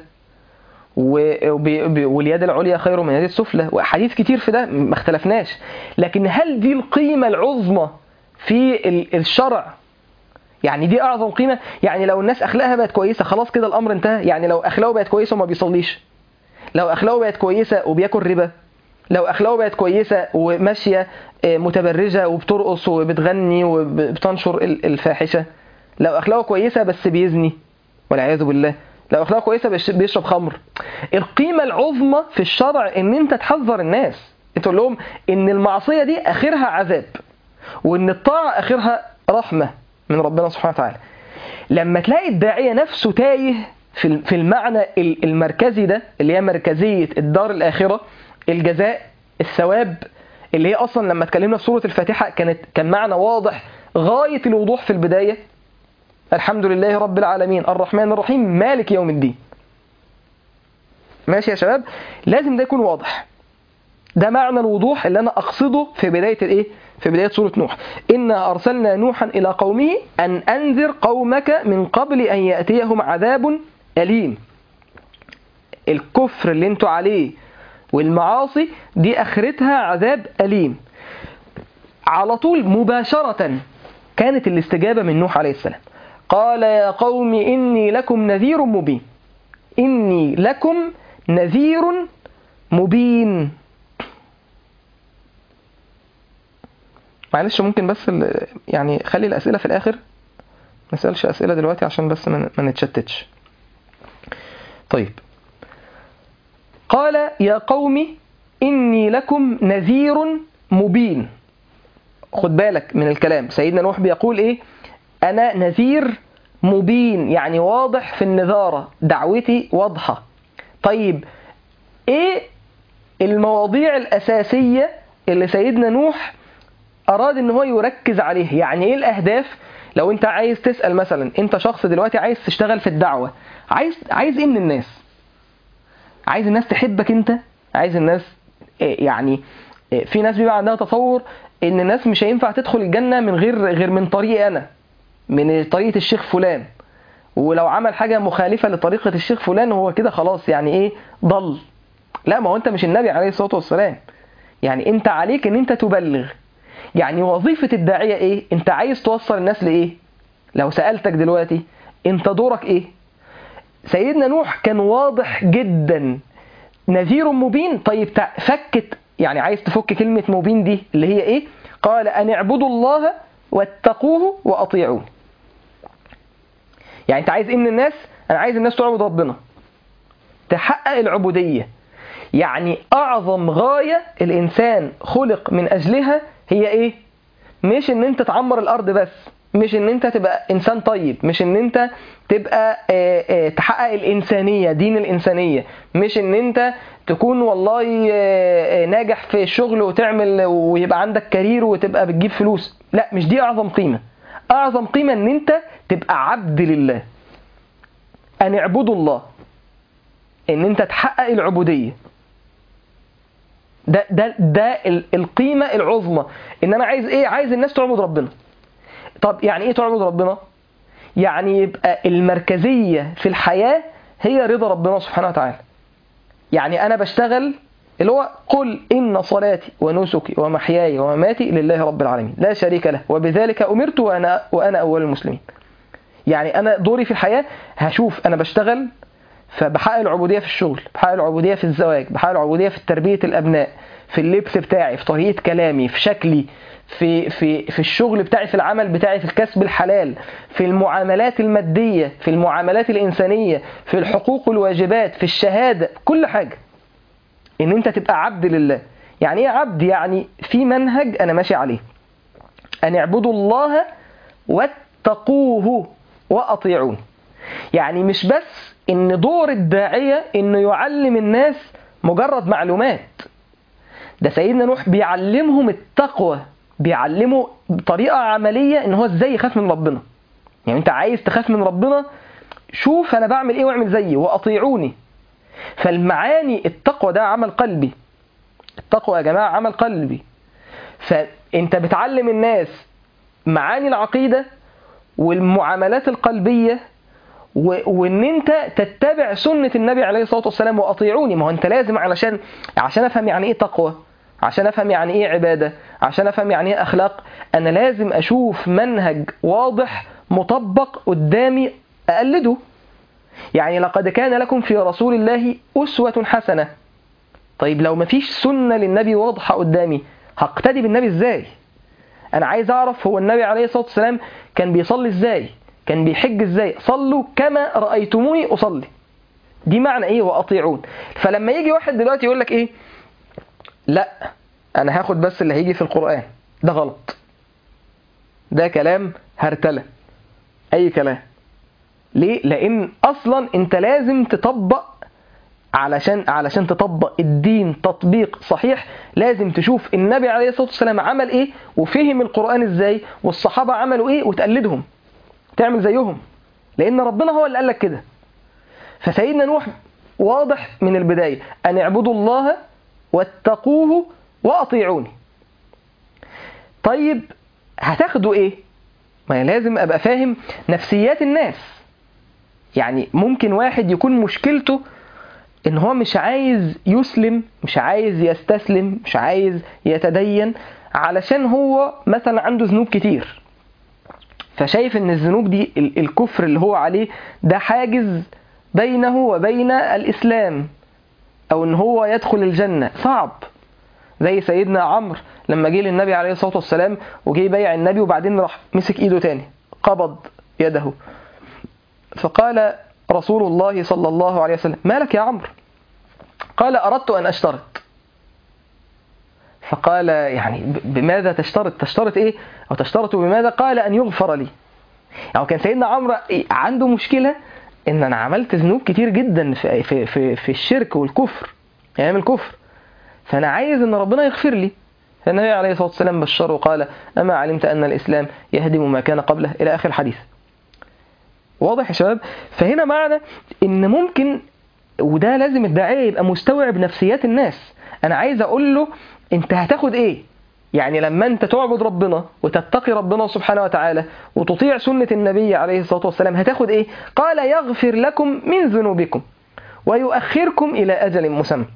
واليد العليا خير من اليد السفلى، وحديث كتير في ده، ما اختلفناش. لكن هل دي القيمة العظمى في الشرع؟ يعني دي أعظم قيمة؟ يعني لو الناس أخلاقها بقت كويسة خلاص كده الأمر انتهى؟ يعني لو أخلاقه بقت كويسة وما بيصليش، لو أخلاقه بقت كويسة وبياكل ربا، لو أخلاقه بقت كويسة وماشية متبرجة وبترقص وبتغني وبتنشر الفاحشة، لو أخلاقه كويسة بس بيزني والعياذ بالله، لو أخلاقه كويسة بيشرب خمر، القيمة العظمى في الشرع إن أنت تحذر الناس، تقول لهم إن المعصية دي آخرها عذاب، وإن الطاعة آخرها رحمة من ربنا سبحانه وتعالى. لما تلاقي الداعية نفسه تايه في المعنى المركزي ده، اللي هي مركزية الدار الآخرة، الجزاء، الثواب، اللي هي أصلا لما اتكلمنا في سورة الفاتحة كان معنى واضح غاية الوضوح في البداية: الحمد لله رب العالمين الرحمن الرحيم مالك يوم الدين. ماشي يا شباب، لازم ده يكون واضح. ده معنى الوضوح اللي أنا أقصده في بداية الإيه؟ في بداية سورة نوح: إنا أرسلنا نوحا إلى قومه أن أنذر قومك من قبل أن يأتيهم عذاب أليم. الكفر اللي انتوا عليه والمعاصي دي آخرتها عذاب أليم. على طول مباشرة كانت الاستجابة من نوح عليه السلام: قال يا قوم إني لكم نذير مبين. إني لكم نذير مبين. معلش ممكن بس يعني خلي الأسئلة في الآخر، ما نسألش أسئلة دلوقتي عشان بس ما نتشتتش. طيب، قال يا قوم إني لكم نذير مبين. خد بالك من الكلام، سيدنا نوح بيقول إيه؟ أنا نذير مبين، يعني واضح في النذارة، دعوتي واضحة. طيب، إيه المواضيع الأساسية اللي سيدنا نوح أراد إن هو يركز عليه؟ يعني إيه الأهداف؟ لو أنت عايز تسأل مثلا، أنت شخص دلوقتي عايز تشتغل في الدعوة، عايز إيه من الناس؟ عايز الناس تحبك أنت؟ عايز الناس يعني في ناس بيبقى عندها تصور إن الناس مش هينفع تدخل الجنة من غير من طريقي أنا، من طريقة الشيخ فلان، ولو عمل حاجة مخالفة لطريقة الشيخ فلان هو كده خلاص يعني إيه؟ ضل. لا، ما هو أنت مش النبي عليه الصلاة والسلام. يعني أنت عليك إن أنت تبلغ. يعني وظيفة الداعية إيه؟ أنت عايز توصل الناس لإيه؟ لو سألتك دلوقتي أنت دورك إيه؟ سيدنا نوح كان واضح جدا، نذير مبين. طيب فكت، يعني عايز تفك كلمة مبين دي اللي هي إيه؟ قال أن اعبدوا الله واتقوه وأطيعوه. يعني أنت عايز إيه من الناس؟ أنا عايز الناس تعبد ربنا، تحقق العبودية. يعني أعظم غاية الإنسان خلق من أجلها هي إيه؟ مش إن أنت تعمر الأرض بس، مش إن أنت تبقى إنسان طيب، مش إن أنت تبقى تحقق الإنسانية، دين الإنسانية، مش إن أنت تكون والله ناجح في الشغل وتعمل ويبقى عندك كارير وتبقى بتجيب فلوس. لا، مش دي أعظم قيمة. أعظم قيمة إن أنت تبقى عبد لله. أن اعبدوا الله، إن أنت تحقق العبودية. ده القيمة العظمى. إن أنا عايز إيه؟ عايز الناس تعبد ربنا. طب يعني إيه تعبد ربنا؟ يعني يبقى المركزية في الحياة هي رضا ربنا سبحانه وتعالى. يعني أنا بشتغل اللي هو قل إن صلاتي ونسكي ومحياي ومماتي لله رب العالمين لا شريك له وبذلك أمرت وأنا أول المسلمين. يعني أنا دوري في الحياة هشوف أنا بشتغل فبحقق العبودية في الشغل، بحقق العبودية في الزواج، بحقق العبودية في تربية الأبناء، في اللبس بتاعي، في طريقة كلامي، في شكلي، في الشغل بتاعي، في العمل بتاعي، في الكسب الحلال، في المعاملات المادية، في المعاملات الإنسانية، في الحقوق والواجبات، في الشهادة، كل حاجة. إن أنت تبقى عبد لله. يعني إيه عبد؟ يعني في منهج أنا ماشي عليه، أن اعبدوا الله واتقوه وأطيعون. يعني مش بس إن دور الداعية إنه يعلم الناس مجرد معلومات، ده سيدنا نوح بيعلمهم التقوى، بيعلمه بطريقة عملية إن هو إزاي يخاف من ربنا. يعني أنت عايز تخاف من ربنا، شوف أنا بعمل إيه واعمل زيي وأطيعوني. فالمعاني التقوى ده عمل قلبي، التقوى يا جماعة عمل قلبي. فأنت بتعلم الناس معاني العقيدة والمعاملات القلبية، وان انت تتبع سنة النبي عليه الصلاة والسلام وأطيعوني. ما هو انت لازم عشان افهم يعني ايه تقوى، عشان افهم يعني ايه عبادة، عشان افهم يعني ايه اخلاق، انا لازم اشوف منهج واضح مطبق قدامي اقلده. يعني لقد كان لكم في رسول الله أسوة حسنة. طيب لو مفيش سنة للنبي واضحة قدامي، هقتدي بالنبي ازاي؟ انا عايز اعرف هو النبي عليه الصلاة والسلام كان بيصلي ازاي، كان بيحج ازاي. صلوا كما رأيتموني أصلي، دي معنى ايه وأطيعون. فلما يجي واحد دلوقتي يقول لك ايه، لا انا هاخد بس اللي هيجي في القرآن، ده غلط، ده كلام هرتلة، اي كلام. ليه؟ لان اصلا انت لازم تطبق، علشان تطبق الدين تطبيق صحيح لازم تشوف النبي عليه الصلاة والسلام عمل ايه وفهم القرآن ازاي، والصحابة عملوا ايه وتقلدهم، تعمل زيهم، لان ربنا هو اللي قال لك كده. فسيدنا نوح واضح من البداية أن اعبدوا الله واتقوه وأطيعوني. طيب هتاخدوا إيه؟ ما لازم أبقى فاهم نفسيات الناس. يعني ممكن واحد يكون مشكلته إن هو مش عايز يسلم، مش عايز يستسلم، مش عايز يتدين، علشان هو مثلا عنده ذنوب كتير، فشايف إن الذنوب دي الكفر اللي هو عليه ده حاجز بينه وبين الإسلام، أو إن هو يدخل الجنة صعب. زي سيدنا عمرو لما جه للنبي عليه الصلاة والسلام وجه يبايع النبي، وبعدين راح مسك إيده تاني، قبض يده، فقال رسول الله صلى الله عليه وسلم: ما لك يا عمرو؟ قال: أردت أن أشترط. فقال: يعني بماذا تشترط؟ تشترط إيه؟ أو تشترط بماذا؟ قال: أن يغفر لي. يعني كان سيدنا عمرو عنده مشكلة ان انا عملت ذنوب كتير جدا في الشرك والكفر، ايام الكفر، فانا عايز ان ربنا يغفر لي. فالنبي عليه الصلاه والسلام بشره وقال: اما علمت ان الاسلام يهدم ما كان قبله، الى اخر الحديث. واضح يا شباب؟ فهنا معنى ان ممكن، وده لازم الداعيه يبقى مستوعب نفسيات الناس. انا عايز اقول له انت هتاخد ايه؟ يعني لما انت تعبد ربنا وتتقي ربنا سبحانه وتعالى وتطيع سنة النبي عليه الصلاة والسلام، هتاخد ايه؟ قال: يغفر لكم من ذنوبكم ويؤخركم إلى أجل مسمى.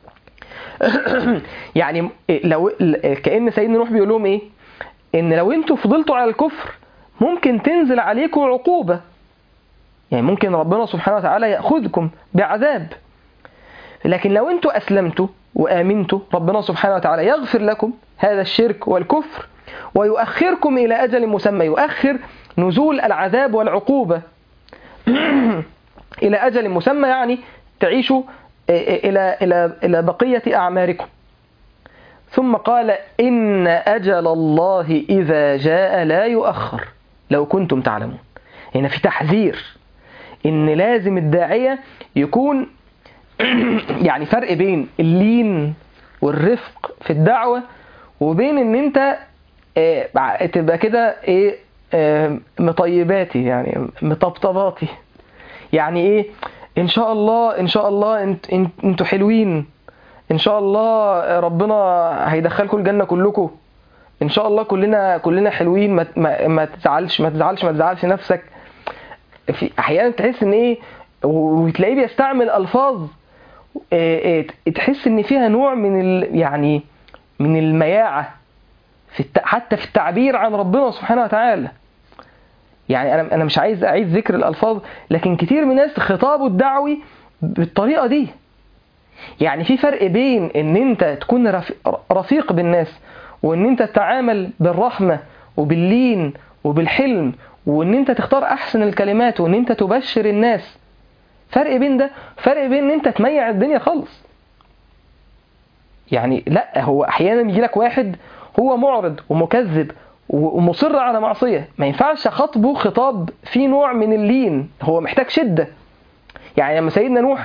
يعني لو كأن سيدنا نوح بيقول لهم ايه؟ ان لو انتوا فضلتوا على الكفر ممكن تنزل عليكم عقوبة، يعني ممكن ربنا سبحانه وتعالى يأخذكم بعذاب. لكن لو انتوا أسلمتوا وآمنتوا، ربنا سبحانه وتعالى يغفر لكم هذا الشرك والكفر ويؤخركم إلى أجل مسمى، يؤخر نزول العذاب والعقوبة إلى أجل مسمى، يعني تعيشوا إلى بقية أعماركم. ثم قال: إن أجل الله إذا جاء لا يؤخر لو كنتم تعلمون. هنا في تحذير إن لازم الداعية يكون يعني فرق بين اللين والرفق في الدعوة، وبين ان انت تبقى كده ايه، مطيباتي، يعني مطبطباتي، يعني ايه، ان شاء الله انتوا حلوين، ان شاء الله ربنا هيدخلكم الجنة كلكم، ان شاء الله كلنا حلوين، ما تزعلش نفسك. في احيانا تحس ان ايه، وتلاقيه بيستعمل الفاظ تحس ان فيها نوع يعني من المياعة حتى في التعبير عن ربنا سبحانه وتعالى. يعني انا مش عايز اعيد ذكر الالفاظ، لكن كتير من الناس خطابه الدعوي بالطريقة دي. يعني في فرق بين ان انت تكون رفيق بالناس، وان انت تتعامل بالرحمة وباللين وبالحلم، وان انت تختار احسن الكلمات، وان انت تبشر الناس. فرق بين ده، فرق بين ان انت تميع الدنيا خالص. يعني لا، هو احيانا يجي لك واحد هو معرض ومكذب ومصر على معصية، ما ينفعش خطبه خطاب فيه نوع من اللين، هو محتاج شدة. يعني لما سيدنا نوح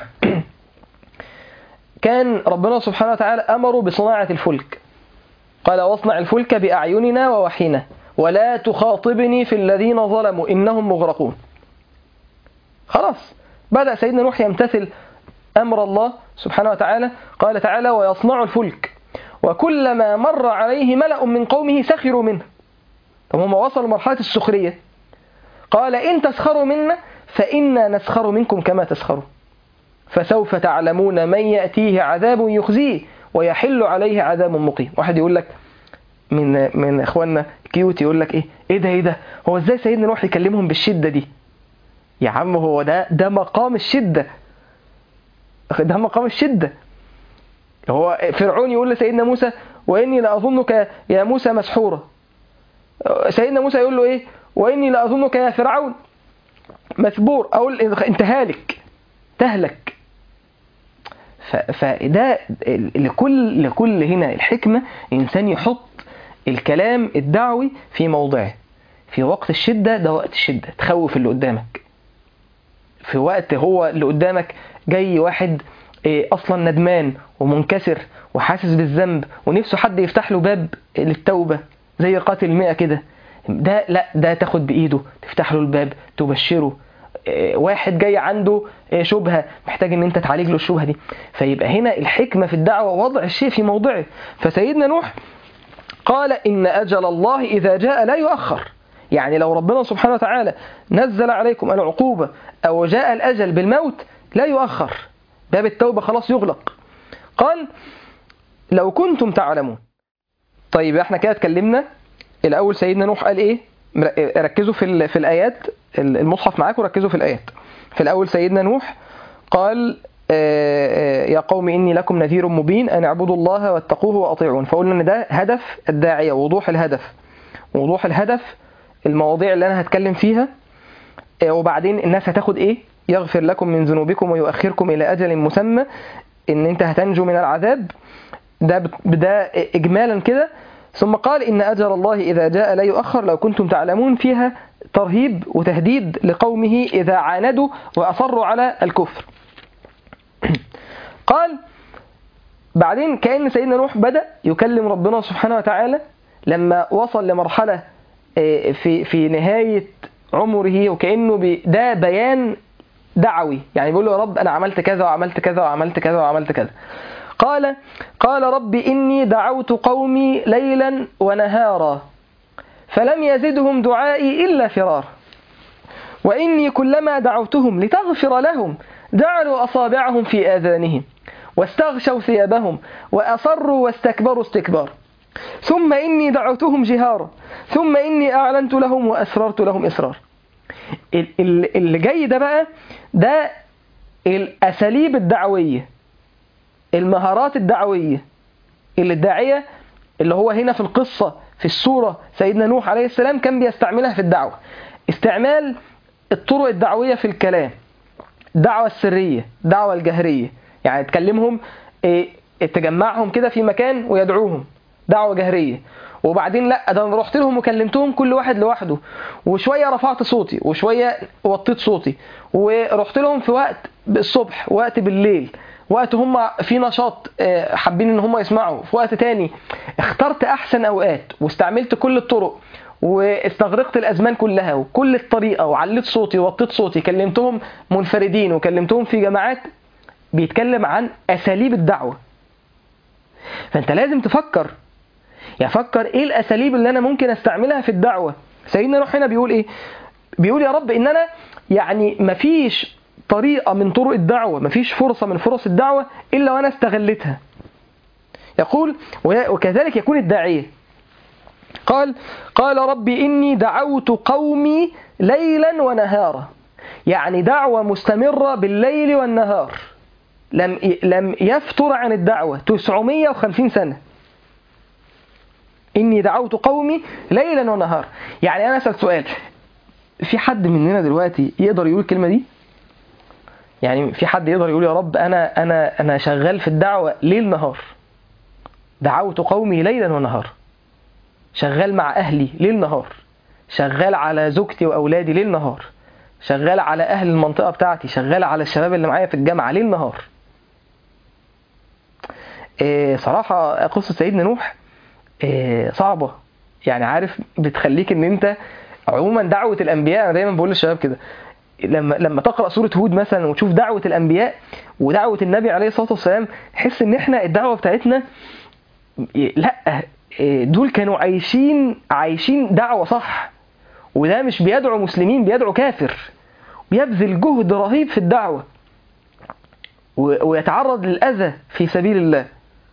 كان ربنا سبحانه وتعالى أمره بصناعة الفلك، قال واصنع الفلك بأعيننا ووحينا ولا تخاطبني في الذين ظلموا إنهم مغرقون. خلاص بدأ سيدنا نوح يمتثل أمر الله سبحانه وتعالى. قال تعالى ويصنع الفلك وكلما مر عليه ملأ من قومه سخروا منه. طب هم وصلوا مرحلة السخرية. قال إن تسخروا منا فإنا نسخر منكم كما تسخروا فسوف تعلمون من يأتيه عذاب يخزيه ويحل عليه عذاب مقيم. واحد يقول لك من إخواننا كيوت يقول لك إيه ده هو إزاي سيدنا نوح يكلمهم بالشدة دي؟ يا عم هو ده مقام الشدة، ده مقام الشدة. هو فرعون يقول لسيدنا موسى وإني لأظنك يا موسى مسحورا. سيدنا موسى يقول له إيه؟ وإني لأظنك يا فرعون مثبور، أقول أنت هالك تهلك. فده لكل هنا الحكمة، إنسان يحط الكلام الدعوي في موضعه. في وقت الشدة ده وقت الشدة تخوف اللي قدامك، في وقت هو اللي قدامك جاي واحد أصلا ندمان ومنكسر وحاسس بالذنب ونفسه حد يفتح له باب للتوبة زي قاتل 100 كده، ده لا، ده تاخد بإيده تفتح له الباب تبشره. واحد جاي عنده شبهة محتاج ان انت تعالج له الشبهة دي. فيبقى هنا الحكمة في الدعوة وضع الشيء في موضعه. فسيدنا نوح قال إن أجل الله إذا جاء لا يؤخر. يعني لو ربنا سبحانه وتعالى نزل عليكم العقوبة أو جاء الأجل بالموت لا يؤخر، باب التوبة خلاص يغلق. قال لو كنتم تعلمون. طيب احنا كده اتكلمنا الأول سيدنا نوح قال إيه؟ ركزوا في الآيات، المصحف معاكم ركزوا في الآيات. في الأول سيدنا نوح قال يا قوم إني لكم نذير مبين أن اعبدوا الله واتقوه وأطيعون. فقلنا إن ده هدف الداعية، وضوح الهدف. وضوح الهدف المواضيع اللي أنا هتكلم فيها، وبعدين الناس هتاخد إيه؟ يغفر لكم من ذنوبكم ويؤخركم إلى أجل مسمى، إن أنت هتنجو من العذاب. ده إجمالا كده. ثم قال إن أجل الله إذا جاء لا يؤخر لو كنتم تعلمون، فيها ترهيب وتهديد لقومه إذا عاندوا وأصروا على الكفر. قال بعدين كأن سيدنا نوح بدأ يكلم ربنا سبحانه وتعالى لما وصل لمرحلة في نهاية عمره، وكأنه ده بيان دعوي. يعني بيقول له يا رب أنا عملت كذا وعملت كذا وعملت كذا وعملت كذا. قال رب إني دعوت قومي ليلا ونهارا فلم يزدهم دعائي إلا فرار وإني كلما دعوتهم لتغفر لهم جعلوا أصابعهم في آذانهم واستغشوا ثيابهم وأصروا واستكبروا استكبار ثم إني دعوتهم جهارا ثم إني أعلنت لهم وأسررت لهم إسرار. اللي جاي ده بقى ده الأساليب الدعوية، المهارات الدعوية اللي الداعية اللي هو هنا في القصة في السورة سيدنا نوح عليه السلام كان بيستعملها في الدعوة. استعمال الطرق الدعوية في الكلام، الدعوة السرية، الدعوة الجهرية. يعني تكلمهم تجمعهم كده في مكان ويدعوهم، دعوة جهرية. وبعدين لا، ده انا رحت لهم وكلمتهم كل واحد لوحده، وشوية رفعت صوتي وشوية وطيت صوتي، ورحت لهم في وقت الصبح وقت بالليل، وقت هم في نشاط حابين ان هم يسمعوا، في وقت تاني اخترت احسن اوقات واستعملت كل الطرق واستغرقت الازمان كلها وكل الطريقة وعليت صوتي ووطيت صوتي، كلمتهم منفردين وكلمتهم في جماعات. بيتكلم عن اساليب الدعوة. فانت لازم تفكر، يعني فكر ايه الاساليب اللي انا ممكن استعملها في الدعوة. سيدنا نوح هنا بيقول ايه؟ بيقول يا رب ان انا يعني مفيش طريقة من طرق الدعوة، مفيش فرصة من فرص الدعوة إلا وأنا استغلتها. يقول وكذلك يكون الداعية. قال ربي إني دعوت قومي ليلا ونهارا، يعني دعوة مستمرة بالليل والنهار. لم يفتر عن الدعوة 950 سنة. إني دعوت قومي ليلا ونهار. يعني أنا أسأل سؤال، في حد مننا دلوقتي يقدر يقول الكلمة دي؟ يعني في حد يقدر يقول يا رب أنا شغال في الدعوة ليل نهار، دعوت قومي ليلا ونهار، شغال مع أهلي ليل نهار، شغال على زوجتي وأولادي ليل نهار، شغال على أهل المنطقة بتاعتي، شغال على الشباب اللي معايا في الجامعة ليل نهار. صراحة قصة سيدنا نوح صعبة، يعني عارف بتخليك ان انت عموما دعوة الانبياء، انا دايما بقول للشباب كده، لما تقرأ سورة هود مثلا وتشوف دعوة الانبياء ودعوة النبي عليه الصلاة والسلام، تحس ان احنا الدعوة بتاعتنا لا، دول كانوا عايشين دعوة صح، وده مش بيدعو مسلمين، بيدعو كافر، بيبذل جهد رهيب في الدعوة ويتعرض للأذى في سبيل الله.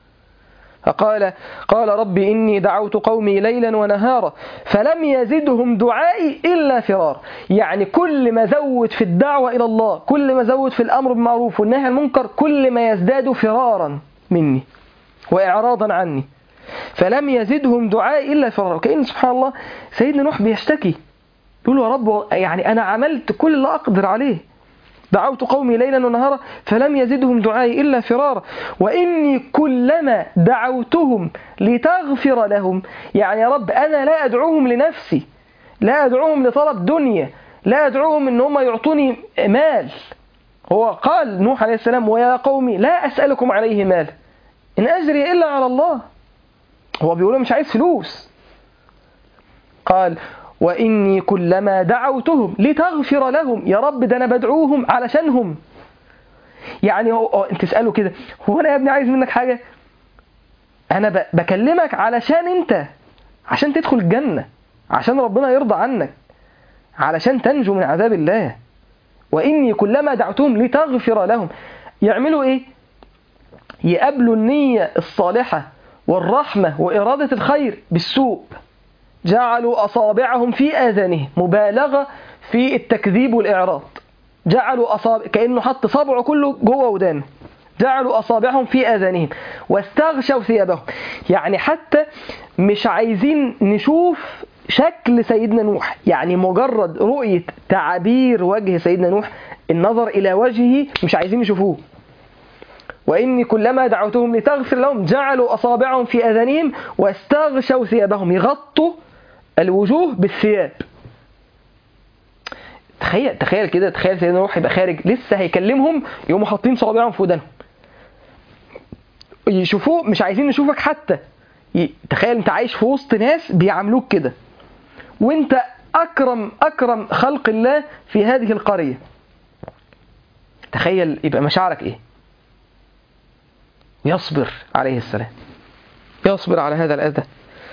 قال ربي إني دعوت قومي ليلا ونهارا فلم يزدهم دعائي إلا فرار. يعني كل ما زود في الدعوة إلى الله، كل ما زود في الأمر بالمعروف والنهي عن المنكر، كل ما يزداد فرارا مني وإعراضا عني. فلم يزدهم دعائي إلا فرار. كأن سبحان الله سيدنا نوح بيشتكي، يقول يا رب يعني أنا عملت كل اللي أقدر عليه، دعوت قومي ليلا ونهارا فلم يزدهم دعائي إلا فرارا وإني كلما دعوتهم لتغفر لهم. يعني يا رب أنا لا أدعوهم لنفسي، لا أدعوهم لطلب دنيا، لا أدعوهم إن هم يعطوني مال. هو قال نوح عليه السلام ويا قومي لا أسألكم عليه مال إن أجري إلا على الله. هو بيقول مش عايز فلوس. قال وإني كلما دعوتهم لتغفر لهم، يا رب ده أنا بدعوهم علشانهم. يعني أنت تسأله كده، هو أنا يا ابني عايز منك حاجة؟ أنا بكلمك علشان أنت، عشان تدخل الجنة، عشان ربنا يرضى عنك، علشان تنجو من عذاب الله. وإني كلما دعوتهم لتغفر لهم، يعملوا إيه؟ يقابلوا النية الصالحة والرحمة وإرادة الخير بالسوء. جعلوا أصابعهم في آذانهم، مبالغة في التكذيب والإعراض. جعلوا كأنه حط صبعه كله جوه ودانه. جعلوا أصابعهم في آذانهم واستغشوا ثيابهم. يعني حتى مش عايزين نشوف شكل سيدنا نوح، يعني مجرد رؤية تعابير وجه سيدنا نوح، النظر إلى وجهه مش عايزين يشوفوه. وإني كلما دعوتهم لتغفر لهم جعلوا أصابعهم في آذانهم واستغشوا ثيابهم، يغطوا الوجوه بالثياب. تخيل كده، تخيل سيدنا نوح يبقى خارج لسه هيكلمهم، يقوموا حاطين صوابعهم في ودانهم يشوفوه، مش عايزين نشوفك حتى. تخيل انت عايش في وسط ناس بيعاملوك كده، وانت أكرم خلق الله في هذه القرية. تخيل يبقى مشاعرك ايه. يصبر عليه السلام، يصبر على هذا الأذى.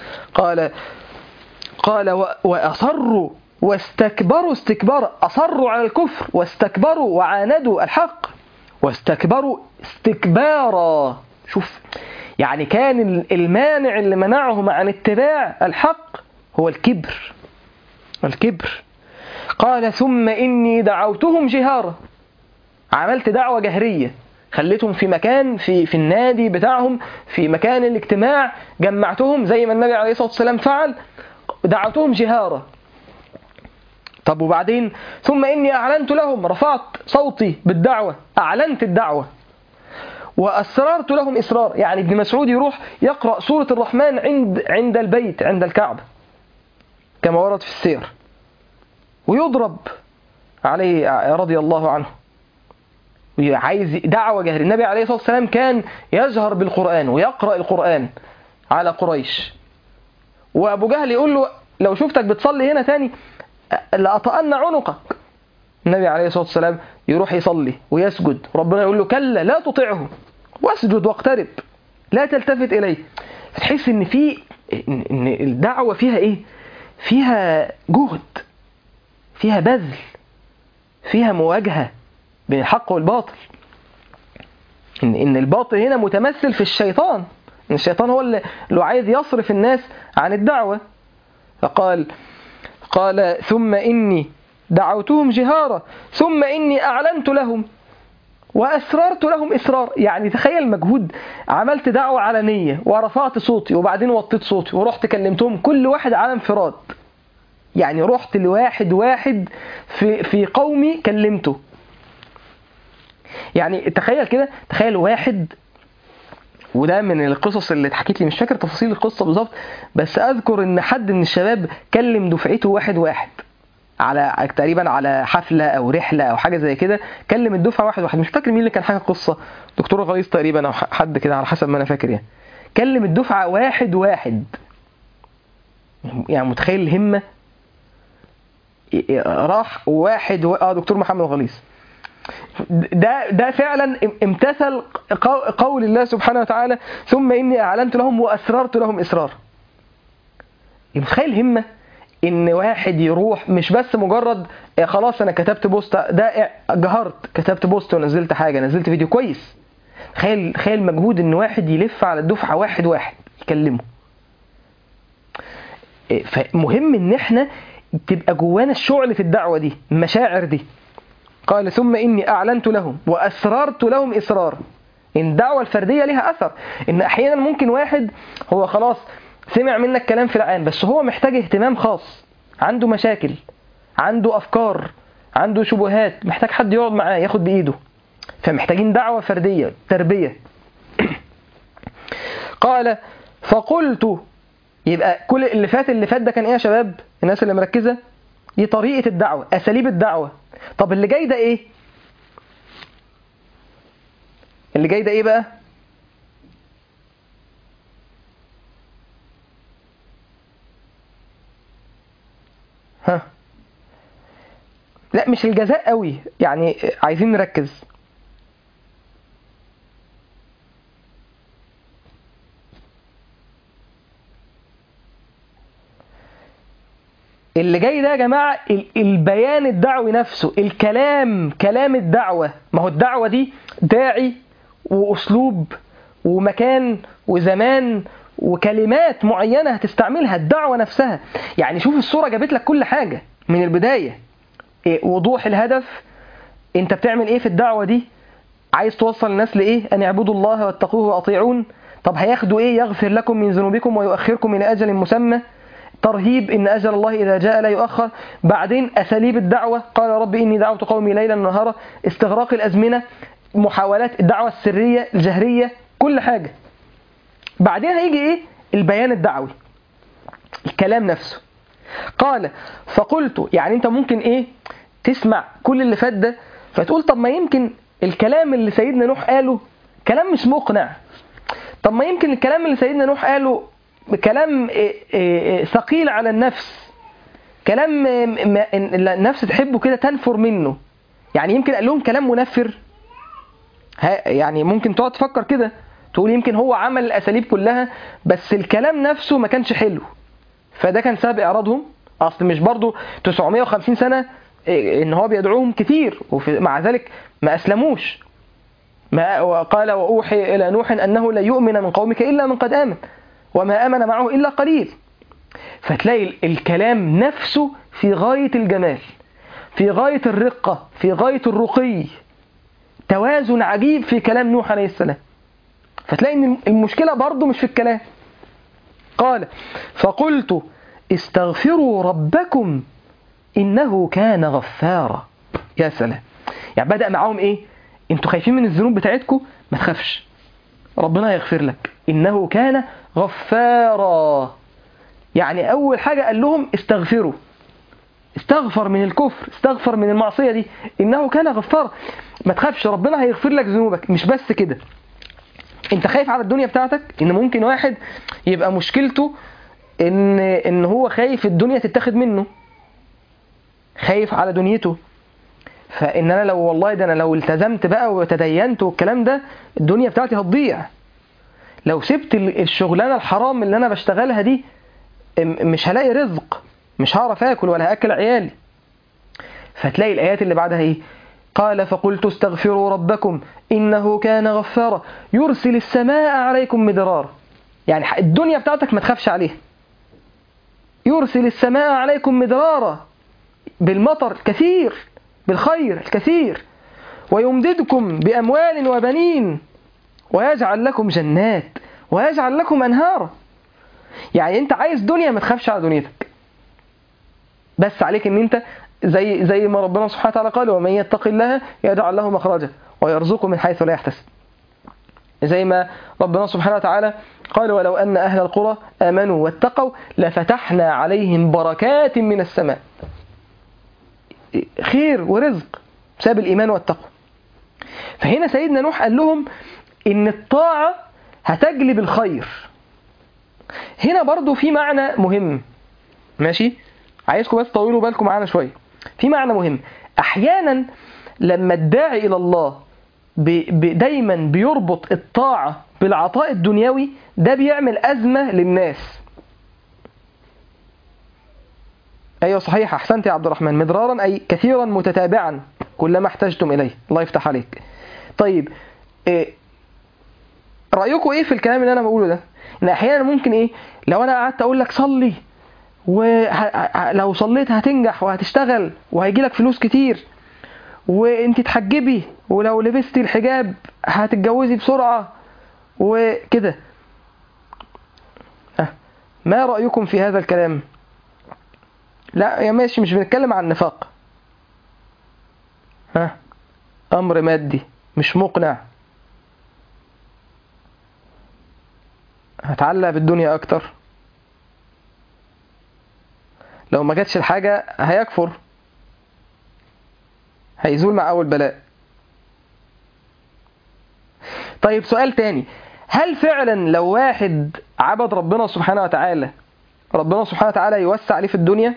قال وأصروا واستكبروا استكبارا، أصروا على الكفر واستكبروا وعاندوا الحق واستكبروا استكبارا. شوف، يعني كان المانع اللي منعهم عن اتباع الحق هو الكبر. قال ثم إني دعوتهم جهارا، عملت دعوة جهرية، خليتهم في مكان في النادي بتاعهم، في مكان الاجتماع، جمعتهم زي ما النبي عليه الصلاة والسلام فعل، دعوتهم جهارا. طب وبعدين ثم إني أعلنت لهم، رفعت صوتي بالدعوة، أعلنت الدعوة. وأسررت لهم إسرار، يعني ابن مسعود يروح يقرأ سورة الرحمن عند البيت، عند الكعبة كما ورد في السير، ويضرب عليه رضي الله عنه. عايز دعوة جهرية. النبي عليه الصلاة والسلام كان يجهر بالقرآن ويقرأ القرآن على قريش، وأبو جهل يقول له لو شفتك بتصلي هنا تاني لأطأن عنقك. النبي عليه الصلاة والسلام يروح يصلي ويسجد، ربنا يقول له كلا لا تطعه واسجد واقترب لا تلتفت إليه. فتحس إن الدعوة فيها إيه؟ فيها جهد، فيها بذل، فيها مواجهة بين الحق والباطل. إن الباطل هنا متمثل في الشيطان، إن الشيطان هو اللي عايز يصرف الناس عن الدعوة. قال ثم إني دعوتهم جهارا ثم إني أعلنت لهم. وأسررت لهم إسرار. يعني تخيل مجهود، عملت دعوة علنية ورفعت صوتي وبعدين وطيت صوتي ورحت كلمتهم كل واحد على انفراد. يعني رحت لواحد واحد في قومي كلمته. يعني تخيل كده، تخيل واحد، وده من القصص اللي اتحكيت لي، مش فاكر تفاصيل القصة بالظبط، بس أذكر إن حد من الشباب كلم دفعته واحد واحد على تقريبا على حفلة أو رحلة أو حاجة زي كده، كلم الدفعة واحد واحد. مش فاكر مين اللي كان حاجة قصة، دكتور غليظ تقريبا أو حد كده على حسب ما أنا فاكر. يعني كلم الدفعة واحد واحد. يعني متخيل الهمة؟ راح واحد دكتور محمد غليظ ده فعلا امتثل قول الله سبحانه وتعالى ثم إني أعلنت لهم وأسررت لهم إسرار. متخيل الهمة؟ إن واحد يروح مش بس مجرد خلاص أنا كتبت بوست، ده جهرت، كتبت بوست ونزلت حاجة، نزلت فيديو كويس. تخيل مجهود إن واحد يلف على الدفعة واحد واحد يكلمه. فمهم إن إحنا تبقى جوانا شعلة الدعوة دي، المشاعر دي. قال ثم إني أعلنت لهم وأسررت لهم إسرار. إن الدعوة الفردية لها أثر. إن أحيانا ممكن واحد هو خلاص سمع منك كلام في العام، بس هو محتاج اهتمام خاص، عنده مشاكل، عنده أفكار، عنده شبهات، محتاج حد يقعد معاه ياخد بإيده. فمحتاجين دعوة فردية، تربية. قال فقلت، يبقى كل اللي فات ده كان إيه يا شباب؟ الناس اللي مركزة، دي طريقة الدعوة، أساليب الدعوة. طب اللي جاي ده إيه؟ اللي جاي ده إيه بقى؟ ها؟ لا مش الجزاء قوي، يعني عايزين نركز. اللي جاي ده يا جماعة البيان الدعوي نفسه، كلام الدعوة. ما هو الدعوة دي داعي وأسلوب ومكان وزمان وكلمات معينة هتستعملها، الدعوة نفسها. يعني شوف الصورة جابت لك كل حاجة من البداية. وضوح الهدف، انت بتعمل ايه في الدعوة دي، عايز توصل الناس لإيه؟ أن يعبدوا الله واتقوه وأطيعون. طب هياخدوا إيه؟ يغفر لكم من ذنوبكم ويؤخركم إلى أجل مسمى. ترهيب إن أجل الله إذا جاء لا يؤخر. بعدين أساليب الدعوة، قال رب إني دعوت قومي ليلا ونهارا. استغراق الأزمنة، محاولات الدعوة السرية الجهرية، كل حاجة. بعدين هيجي إيه؟ البيان الدعوي، الكلام نفسه. قال فقلت، يعني أنت ممكن إيه؟ تسمع كل اللي فات ده فتقول طب ما يمكن الكلام اللي سيدنا نوح قاله كلام مش مقنع. طب ما يمكن الكلام اللي سيدنا نوح قاله كلام ثقيل على النفس، كلام النفس تحبه كده تنفر منه. يعني يمكن قال لهم كلام منفر. يعني ممكن تقعد تفكر كده، تقول يمكن هو عمل الأساليب كلها بس الكلام نفسه ما كانش حلو، فده كان سبب إعراضهم. أصل مش برضو 950 سنة إن هو بيدعوهم كتير ومع ذلك ما أسلموش. ما قال وأوحي إلى نوح أنه لا يؤمن من قومك إلا من قد آمن وما آمن معه إلا قليل. فتلاقي الكلام نفسه في غاية الجمال، في غاية الرقة، في غاية الرقي، توازن عجيب في كلام نوح عليه السلام. فتلاقي إن المشكلة برضو مش في الكلام. قال فقلت استغفروا ربكم إنه كان غفارا. يا سلام. يعني بدأ معاهم إيه؟ انتوا خايفين من الذنوب بتاعتكم؟ ما تخافش، ربنا يغفر لك، إنه كان غفارا. يعني أول حاجة قال لهم استغفروا، استغفر من الكفر، استغفر من المعصية دي، إنه كان غفارا. ما تخافش، ربنا هيغفر لك ذنوبك. مش بس كده، انت خايف على الدنيا بتاعتك، ان ممكن واحد يبقى مشكلته ان هو خايف الدنيا تتاخد منه، خايف على دنيته. فان انا لو والله ده انا لو التزمت بقى وتدينت والكلام ده الدنيا بتاعتي هتضيع. لو سبت الشغلانه الحرام اللي انا بشتغلها دي مش هلاقي رزق، مش هعرف اكل ولا هاكل عيالي. فتلاقي الايات اللي بعدها ايه؟ قال فقلت استغفروا ربكم إنه كان غفارا يرسل السماء عليكم مدرارا. يعني الدنيا بتاعتك ما تخافش عليها، يرسل السماء عليكم مدرارا، بالمطر الكثير، بالخير الكثير، ويمددكم بأموال وبنين ويجعل لكم جنات ويجعل لكم أنهارا. يعني أنت عايز دنيا، ما تخافش على دنيتك، بس عليك أن أنت زي ما ربنا سبحانه وتعالى قال: ومن يتق الله يجعل له مخرجا ويرزقه من حيث لا يحتسب. زي ما ربنا سبحانه وتعالى قال: ولو أن أهل القرى آمنوا واتقوا لفتحنا عليهم بركات من السماء. خير ورزق بسبب الإيمان والتقوى. فهنا سيدنا نوح قال لهم إن الطاعة هتجلب الخير. هنا برضو في معنى مهم، ماشي؟ عايزكم بس طولوا بالكم معانا شوية. في معنى مهم. أحيانا لما الداعي إلى الله دايما بيربط الطاعة بالعطاء الدنيوي، ده بيعمل أزمة للناس. أيوة صحيح، أحسنت يا عبد الرحمن. مدرارا أي كثيرا متتابعا كلما احتجتم إليه. الله يفتح عليك. طيب رأيكم إيه في الكلام اللي أنا بقوله ده؟ إن أحيانا ممكن لو أنا قعدت أقول لك صلي، ولو صليت هتنجح وهتشتغل وهيجي لك فلوس كتير، وانت تحجبي، ولو لبستي الحجاب هتتجوزي بسرعة وكده. ما رأيكم في هذا الكلام؟ لا يا ماشي، مش بنتكلم عن النفاق. أمر مادي مش مقنع، هتعلق بالدنيا أكتر، لو ما جاتش الحاجة هيكفر، هيزول مع أول بلاء. طيب سؤال تاني، هل فعلا لو واحد عبد ربنا سبحانه وتعالى، ربنا سبحانه وتعالى يوسع عليه في الدنيا؟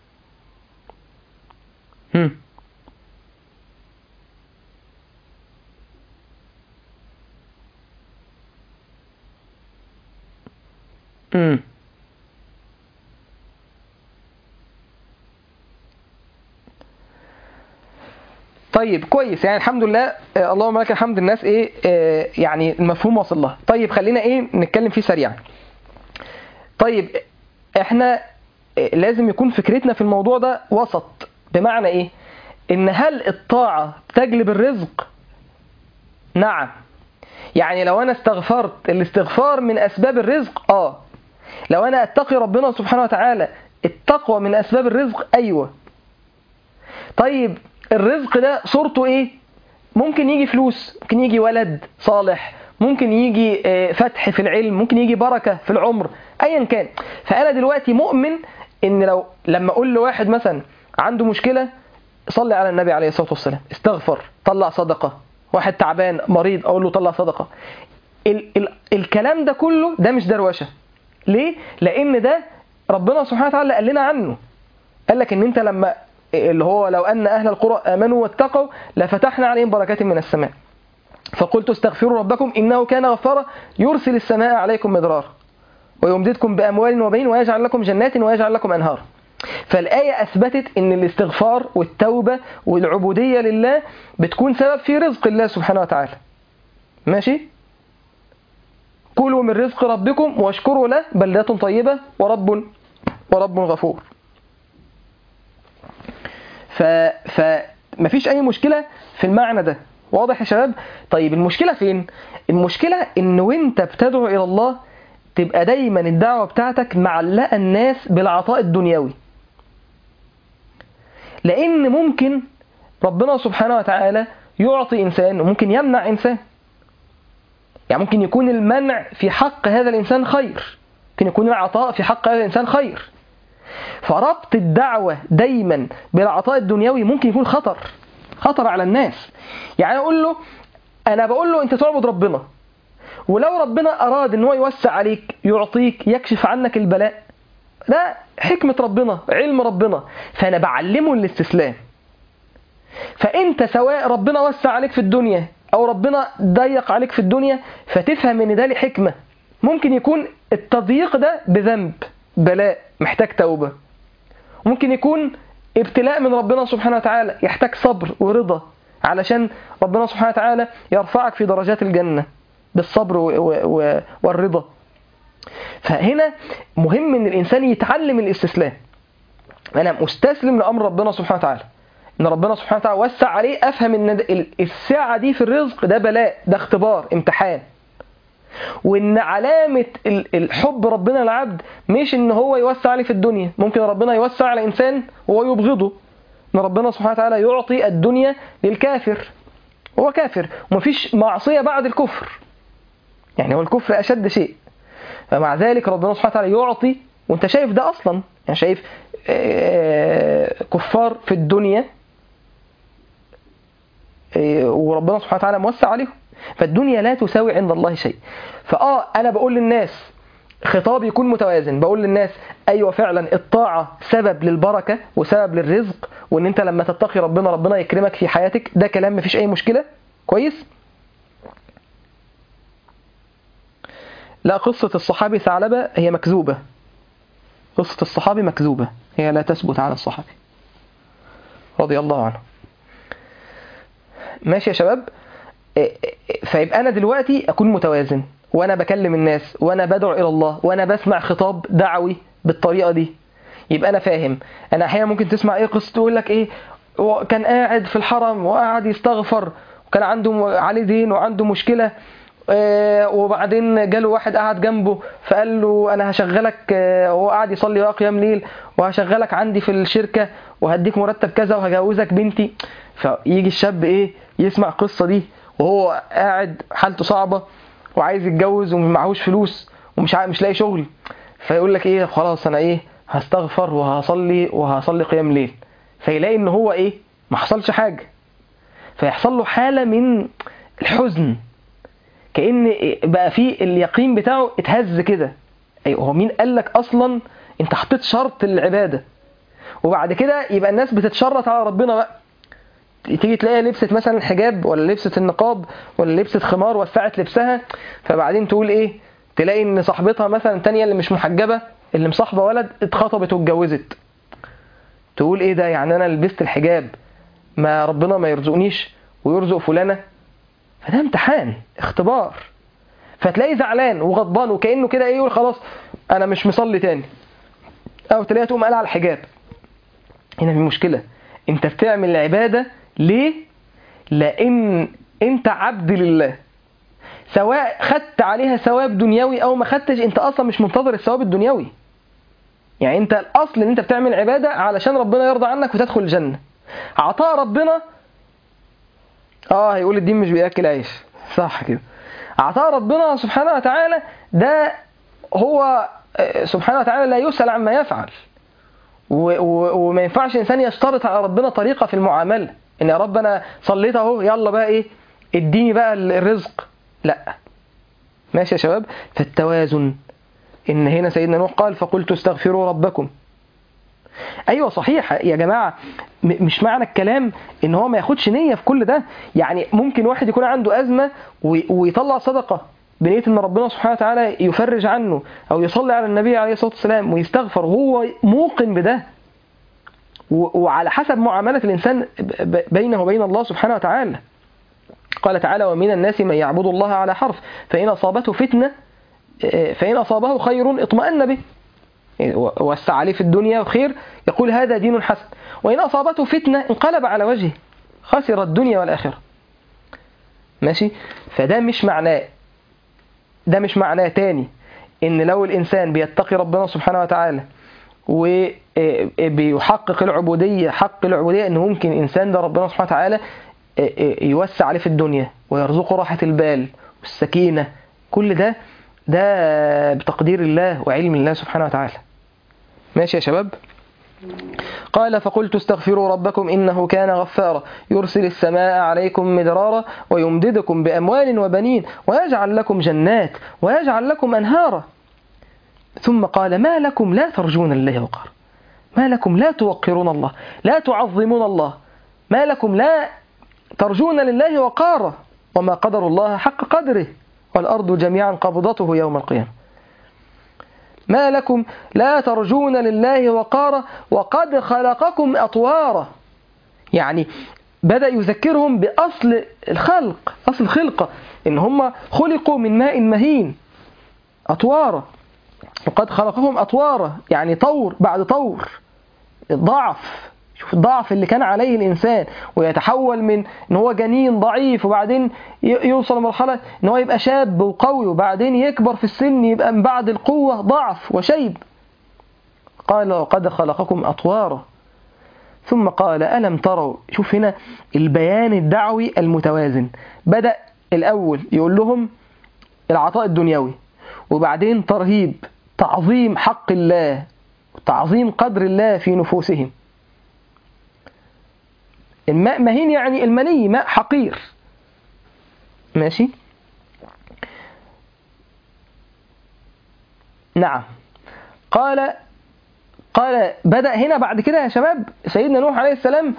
طيب كويس، يعني الحمد لله، اللهم لك الحمد. الناس يعني المفهوم وصل لها. طيب خلينا نتكلم فيه سريعا. طيب احنا لازم يكون فكرتنا في الموضوع ده وسط، بمعنى ان هل الطاعة تجلب الرزق؟ نعم. يعني لو انا استغفرت، الاستغفار من اسباب الرزق. لو انا اتقي ربنا سبحانه وتعالى، التقوى من اسباب الرزق. ايوه. طيب الرزق ده صورته ممكن يجي فلوس، ممكن يجي ولد صالح، ممكن يجي فتح في العلم، ممكن يجي بركة في العمر، ايا كان. فانا دلوقتي مؤمن ان لما اقول لواحد مثلا عنده مشكلة، صلي على النبي عليه الصلاة والسلام، استغفر، طلع صدقة. واحد تعبان مريض، اقول له طلع صدقة. الكلام ده كله ده مش دروشة. ليه؟ لان ده ربنا سبحانه وتعالى قال لنا عنه. قال لك ان انت لما اللي هو لو أن أهل القرى آمنوا واتقوا لفتحنا عليهم بركات من السماء، فقلت استغفروا ربكم إنه كان غفارا يرسل السماء عليكم مدرارا ويمددكم بأموال وبنين ويجعل لكم جنات ويجعل لكم أنهار. فالآية أثبتت أن الاستغفار والتوبة والعبودية لله بتكون سبب في رزق الله سبحانه وتعالى. ماشي؟ كلوا من رزق ربكم واشكروا له بلدة طيبة ورب غفور. فمفيش أي مشكلة في المعنى ده. واضح يا شباب؟ طيب المشكلة فين؟ المشكلة إن وانت بتدعو إلى الله تبقى دايما الدعوة بتاعتك معلقة الناس بالعطاء الدنيوي، لأن ممكن ربنا سبحانه وتعالى يعطي إنسان وممكن يمنع إنسان. يعني ممكن يكون المنع في حق هذا الإنسان خير، ممكن يكون العطاء في حق هذا الإنسان خير. فربط الدعوة دايما بالعطاء الدنيوي ممكن يكون خطر على الناس. يعني أنا بقول له أنت تعبد ربنا، ولو ربنا أراد أنه يوسع عليك، يعطيك، يكشف عنك البلاء، ده حكمة ربنا، علم ربنا، فأنا بعلمه الاستسلام. فأنت سواء ربنا وسع عليك في الدنيا أو ربنا ضيق عليك في الدنيا، فتفهم أن ده لحكمة. ممكن يكون التضييق ده بذنب، بلاء محتاج توبة، ممكن يكون ابتلاء من ربنا سبحانه وتعالى يحتاج صبر ورضا، علشان ربنا سبحانه وتعالى يرفعك في درجات الجنة بالصبر والرضا. فهنا مهم ان الانسان يتعلم الاستسلام. انا مستسلم لامر ربنا سبحانه وتعالى، ان ربنا سبحانه وتعالى وسع عليه، افهم ان السعة دي في الرزق ده بلاء، ده اختبار، امتحان. وان علامة الحب ربنا للعبد مش ان هو يوسع عليه في الدنيا، ممكن ربنا يوسع على انسان وهو يبغضه، ان ربنا سبحانه وتعالى يعطي الدنيا للكافر، هو كافر ومفيش معصية بعد الكفر، يعني هو الكفر اشد شيء، فمع ذلك ربنا سبحانه وتعالى يعطي، وانت شايف ده اصلا، يعني شايف كفار في الدنيا وربنا سبحانه وتعالى موسع عليهم، فالدنيا لا تساوي عند الله شيء. انا بقول للناس خطاب يكون متوازن، بقول للناس ايوه فعلا الطاعة سبب للبركة وسبب للرزق، وان انت لما تتقي ربنا ربنا يكرمك في حياتك، ده كلام مفيش اي مشكلة، كويس. لا، قصة الصحابي ثعلبة هي مكذوبة، قصة الصحابي مكذوبة، هي لا تثبت على الصحابي رضي الله عنه. ماشي يا شباب. فيبقى أنا دلوقتي أكون متوازن، وأنا بكلم الناس وأنا بدعو إلى الله وأنا بسمع خطاب دعوي بالطريقة دي، يبقى أنا فاهم. أنا أحيانا ممكن تسمع قصة تقول لك كان قاعد في الحرم وقاعد يستغفر وكان عنده عليه دين وعنده مشكلة، وبعدين جاله واحد قاعد جنبه فقال له أنا هشغلك، هو قاعد يصلي بقى قيام ليل، وهشغلك عندي في الشركة وهديك مرتب كذا وهجوزك بنتي. فيجي الشاب يسمع القصة دي وهو قاعد حالته صعبة وعايز يتجوز ومعهوش فلوس مش لاقي شغل، فيقول لك خلاص أنا هستغفر وهصلي قيام ليل، فيلاقي إن هو ما حصلش حاجة، فيحصل له حالة من الحزن، كأن بقى فيه اليقين بتاعه اتهز كده. هو مين قال لك أصلا أنت حطيت شرط للعبادة؟ وبعد كده يبقى الناس بتتشرط على ربنا بقى، تيجي تلاقيها لبست مثلا الحجاب ولا لبست النقاب ولا لبست خمار وسعت لبسها، فبعدين تقول تلاقي ان صاحبتها مثلا التانية اللي مش محجبة اللي مصاحبة ولد اتخطبت واتجوزت، تقول ده يعني انا لبست الحجاب ما ربنا ما يرزقنيش ويرزق فلانة؟ فده امتحان، اختبار، فتلاقي زعلان وغضبان وكأنه كده يقول خلاص انا مش مصلي تاني، او تلاقيها تقوم قلع الحجاب. هنا في مشكلة، انت بتعمل العبادة ليه؟ لأن انت عبد لله، سواء خدت عليها ثواب دنيوي او ما خدتش، انت اصلا مش منتظر الثواب الدنيوي. يعني انت الاصل ان انت بتعمل عبادة علشان ربنا يرضى عنك وتدخل الجنة. عطاء ربنا هيقول الدين مش بيأكل عيش، صح كده. عطاء ربنا سبحانه وتعالى ده هو سبحانه وتعالى لا يسأل عما يفعل، وما ينفعش إنسان يشترط على ربنا طريقة في المعاملة، إن يا رب أنا صليت أهو يلا بقى اديني بقى الرزق، لا. ماشي يا شباب. فالتوازن، إن هنا سيدنا نوح قال فقلت استغفروا ربكم. أيوة صحيح يا جماعة، مش معنى الكلام إن هو ما ياخدش نية في كل ده. يعني ممكن واحد يكون عنده أزمة ويطلع صدقة بنية إن ربنا سبحانه وتعالى يفرج عنه، أو يصلي على النبي عليه الصلاة والسلام ويستغفر وهو موقن بده، وعلى حسب معاملة الإنسان بينه وبين الله سبحانه وتعالى. قال تعالى ومن الناس من يعبد الله على حرف فإن أصابته فتنة فإن أصابه خير اطمأن به، وسع عليه في الدنيا وخير يقول هذا دين حسن، وإن أصابته فتنة انقلب على وجهه خسر الدنيا والآخرة. ماشي. فده مش معناه، ده مش معناه تاني إن لو الإنسان بيتقي ربنا سبحانه وتعالى وبيحقق العبودية، حق العبودية، إنه ممكن إنسان ده ربنا سبحانه وتعالى يوسع عليه في الدنيا ويرزقه راحة البال والسكينة، كل ده بتقدير الله وعلم الله سبحانه وتعالى. ماشي يا شباب. قال فقلت استغفروا ربكم إنه كان غفارا يرسل السماء عليكم مدرارا ويمددكم بأموال وبنين ويجعل لكم جنات ويجعل لكم أنهارا. ثم قال ما لكم لا ترجون الله وقارا، ما لكم لا توقرون الله، لا تعظمون الله، ما لكم لا ترجون لله وقارا، وما قدر الله حق قدره والأرض جميعا قبضته يوم القيامة. ما لكم لا ترجون لله وقارا وقد خلقكم أطوارا. يعني بدأ يذكرهم بأصل الخلق، أصل الخلقة، إن هم خلقوا من ماء مهين أطوارا، وقد خلقكم أطوارا يعني طور بعد طور، ضعف شوف الضعف اللي كان عليه الإنسان، ويتحول من إن هو جنين ضعيف وبعدين يوصل لمرحلة إن هو يبقى شاب وقوي، وبعدين يكبر في السن يبقى من بعد القوة ضعف وشيب. قال وقد خلقكم أطوارا. ثم قال ألم تروا. شوف هنا البيان الدعوي المتوازن، بدأ الأول يقول لهم العطاء الدنيوي، وبعدين ترهيب، تعظيم حق الله، تعظيم قدر الله في نفوسهم. الماء مهين يعني المني ماء حقير، ماشي. نعم. قال بدأ هنا بعد كده يا شباب سيدنا نوح عليه السلام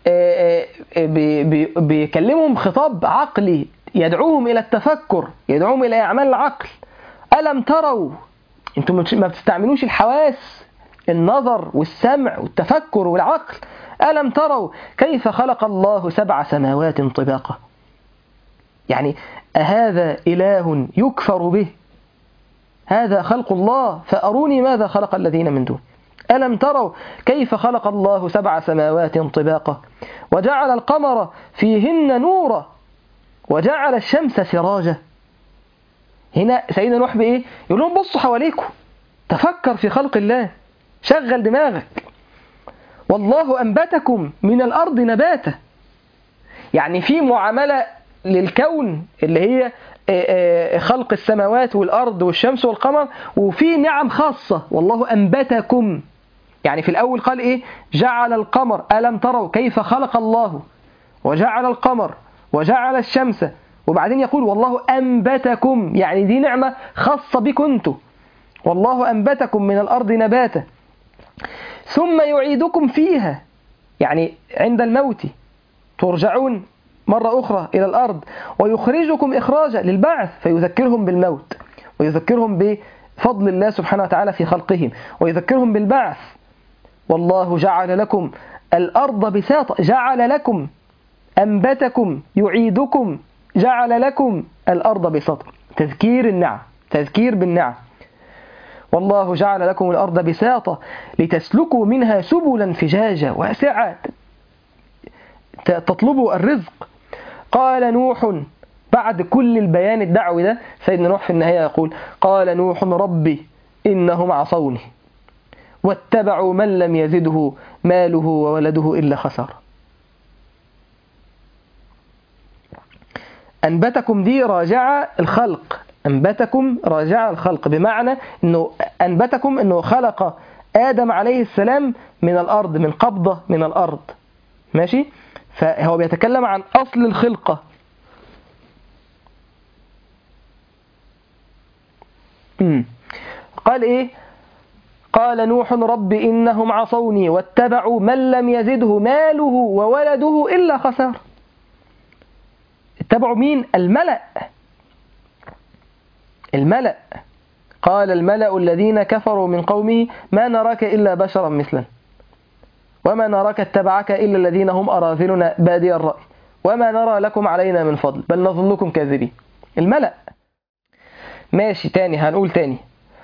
بيكلمهم خطاب عقلي، يدعوهم إلى التفكر، يدعوهم إلى أعمال العقل. ألم تروا، أنتم ما بتستعملوش الحواس، النظر والسمع والتفكر والعقل. ألم تروا كيف خلق الله 7 سماوات طباقا. يعني أهذا إله يكفر به؟ هذا خلق الله، فأروني ماذا خلق الذين من دون. ألم تروا كيف خلق الله 7 سماوات طباقا وجعل القمر فيهن نورا وجعل الشمس سراجا. هنا سيدنا نوح بإيه؟ يقول لهم بصوا حواليكم، تفكر في خلق الله، شغل دماغك. والله أنبتكم من الأرض نباتا. يعني في معاملة للكون اللي هي خلق السماوات والأرض والشمس والقمر، وفي نعم خاصة والله أنبتكم. يعني في الأول قال إيه؟ جعل القمر، ألم تروا كيف خلق الله، وجعل القمر وجعل الشمس، وبعدين يقول والله أنبتكم، يعني دي نعمة خاصة بكم انتم. والله أنبتكم من الأرض نباتا ثم يعيدكم فيها، يعني عند الموت ترجعون مرة أخرى إلى الأرض، ويخرجكم إخراجا للبعث، فيذكرهم بالموت ويذكرهم بفضل الله سبحانه وتعالى في خلقهم ويذكرهم بالبعث. والله جعل لكم الأرض بساطا، جعل لكم، أنبتكم، يعيدكم، جعل لكم الأرض بساطا، تذكير النعم، تذكير بالنعم. والله جعل لكم الأرض بساطا لتسلكوا منها سبلا فجاجا واسعة تطلبوا الرزق. قال نوح، بعد كل البيان الدعوي ده سيدنا نوح في النهاية يقول قال نوح ربي إنهم عصوني واتبعوا من لم يزده ماله وولده إلا خسارة. أنبتكم دي راجعة الخلق، أنبتكم راجعة الخلق، بمعنى أنه أنبتكم أنه خلق آدم عليه السلام من الأرض، من قبضة من الأرض، ماشي. فهو بيتكلم عن أصل الخلقة. قال إيه؟ قال نوح رب إنهم عصوني واتبعوا من لم يزده ماله وولده إلا خسار. اتبعوا مين؟ الملأ. الملأ. قال الملأ الذين كفروا من قومه ما نراك إلا بشرا مثلا وما نراك اتبعك إلا الذين هم أراذلنا بادي الرأي وما نرى لكم علينا من فضل بل نظنكم كاذبين. الملأ. ماشي، تاني هنقول تاني.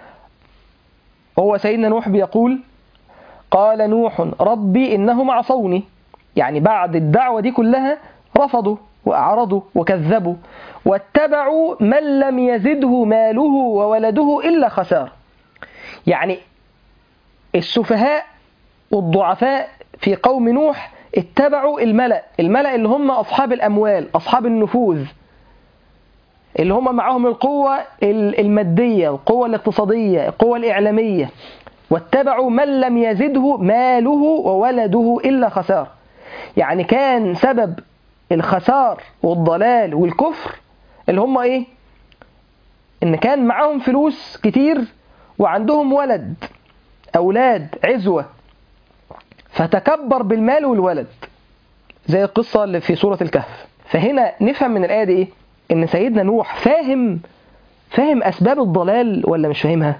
هو سيدنا نوح بيقول قال نوح ربي إنهم عصوني، يعني بعد الدعوة دي كلها رفضوا وأعرضوا وكذبوا واتبعوا من لم يزده ماله وولده إلا خسار. يعني السفهاء والضعفاء في قوم نوح اتبعوا الملأ، الملأ اللي هم أصحاب الأموال، أصحاب النفوذ، اللي هم معهم القوة المادية، القوة الاقتصادية، القوة الإعلامية. واتبعوا من لم يزده ماله وولده إلا خسار. يعني كان سبب الخسار والضلال والكفر اللي هم إيه؟ إن كان معهم فلوس كتير وعندهم ولد، أولاد عزوة، فتكبر بالمال والولد زي القصة اللي في سورة الكهف. فهنا نفهم من الآية دي إيه؟ إن سيدنا نوح فاهم أسباب الضلال ولا مش فاهمها؟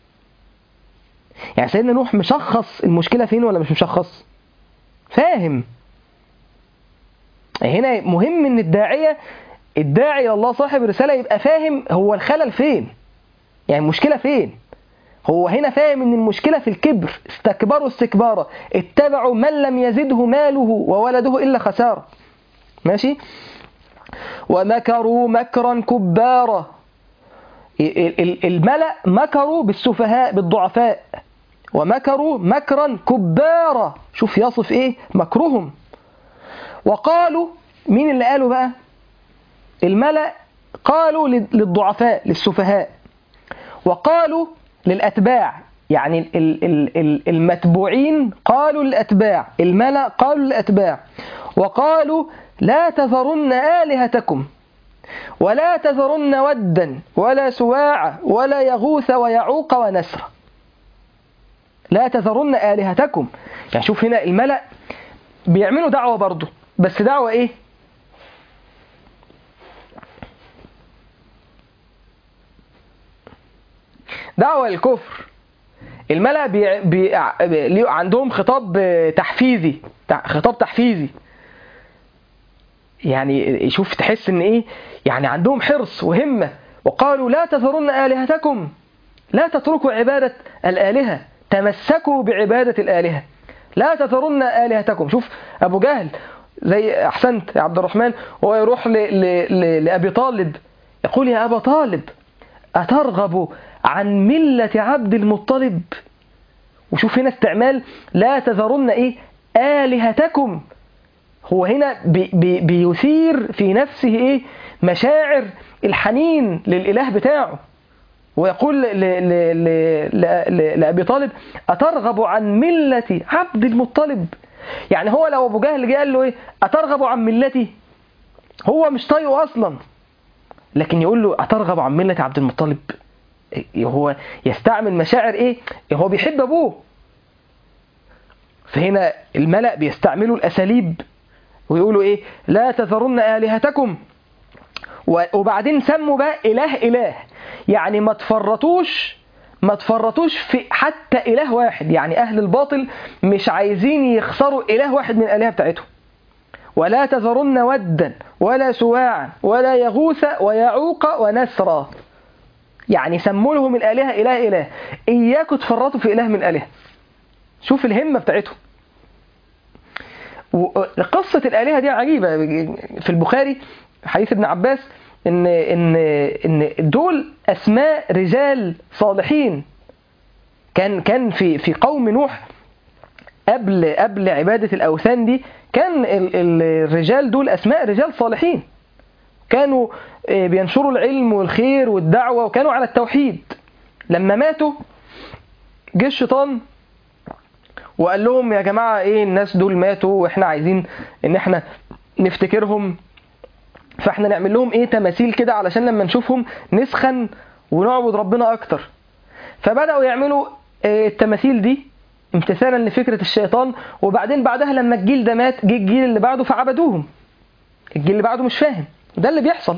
يعني سيدنا نوح مشخص المشكلة فين ولا مش مشخص؟ فاهم. هنا مهم إن الداعي إلى الله صاحب الرسالة يبقى فاهم هو الخلل فين، يعني المشكلة فين. هو هنا فاهم ان المشكلة في الكبر، استكبروا استكبارا، اتبعوا من لم يزده ماله وولده إلا خسارة. ماشي. ومكروا مكرا كبارا، الملأ مكروا بالسفهاء بالضعفاء، ومكروا مكرا كبارا، شوف يصف ايه مكرهم. وقالوا، مين اللي قالوا بقى؟ الملأ قالوا للضعفاء للسفهاء، وقالوا للأتباع، يعني المتبوعين قالوا للأتباع، الملأ قالوا للأتباع، وقالوا لا تذرن آلهتكم ولا تذرن ودا ولا سواع ولا يغوث ويعوق ونسر. لا تذرن آلهتكم، يعني شوف هنا الملأ بيعملوا دعوة برضو، بس دعوة ايه؟ دعوة الكفر. الملأ عندهم خطاب تحفيزي، خطاب تحفيزي، يعني شوف تحس ان ايه، يعني عندهم حرص وهمة. وقالوا لا تذرن آلهتكم، لا تتركوا عبادة الآلهة، تمسكوا بعبادة الآلهة، لا تذرن آلهتكم. شوف أبو جهل، زي أحسنت يا عبد الرحمن، هو يروح لأبي طالب يقول يا أبا طالب أترغب عن ملة عبد المطلب؟ وشوف هنا استعمال لا تذرن إيه؟ آلهتكم. هو هنا بيثير في نفسه إيه؟ مشاعر الحنين للإله بتاعه، ويقول لأبي طالب أترغب عن ملة عبد المطلب. يعني هو لو أبو جهل جه قال له إيه؟ أترغب عن ملتي، هو مش طايقه أصلا، لكن يقول له أترغب عن ملة عبد المطلب، هو يستعمل مشاعر إيه؟ هو بيحب أبوه. فهنا الملأ بيستعملوا الأساليب ويقولوا إيه؟ لا تذرن آلهتكم، وبعدين سموا بقى إله، يعني ما تفرطوش في حتى إله واحد، يعني أهل الباطل مش عايزين يخسروا إله واحد من الآلهة بتاعتهم. ولا تذرن ودا ولا سواعا ولا يغوث ويعوق ونسرا، يعني سموا لهم الآلهة إله، إياكوا تفرطوا في إله من الآلهة. شوف الهمة بتاعتهم. قصة الآلهة دي عجيبة. في البخاري حديث ابن عباس إن دول أسماء رجال صالحين، كان في قوم نوح قبل عبادة الأوثان دي، كان الرجال دول أسماء رجال صالحين، كانوا بينشروا العلم والخير والدعوة، وكانوا على التوحيد. لما ماتوا جه الشيطان وقال لهم يا جماعة ايه، الناس دول ماتوا واحنا عايزين ان احنا نفتكرهم، فاحنا نعمل لهم ايه تماثيل كده علشان لما نشوفهم نسخن ونعبد ربنا اكتر. فبدأوا يعملوا التماثيل دي امتثالا لفكرة الشيطان، وبعدين بعدها لما الجيل ده مات جه الجيل اللي بعده فعبدوهم. الجيل اللي بعده مش فاهم، ده اللي بيحصل.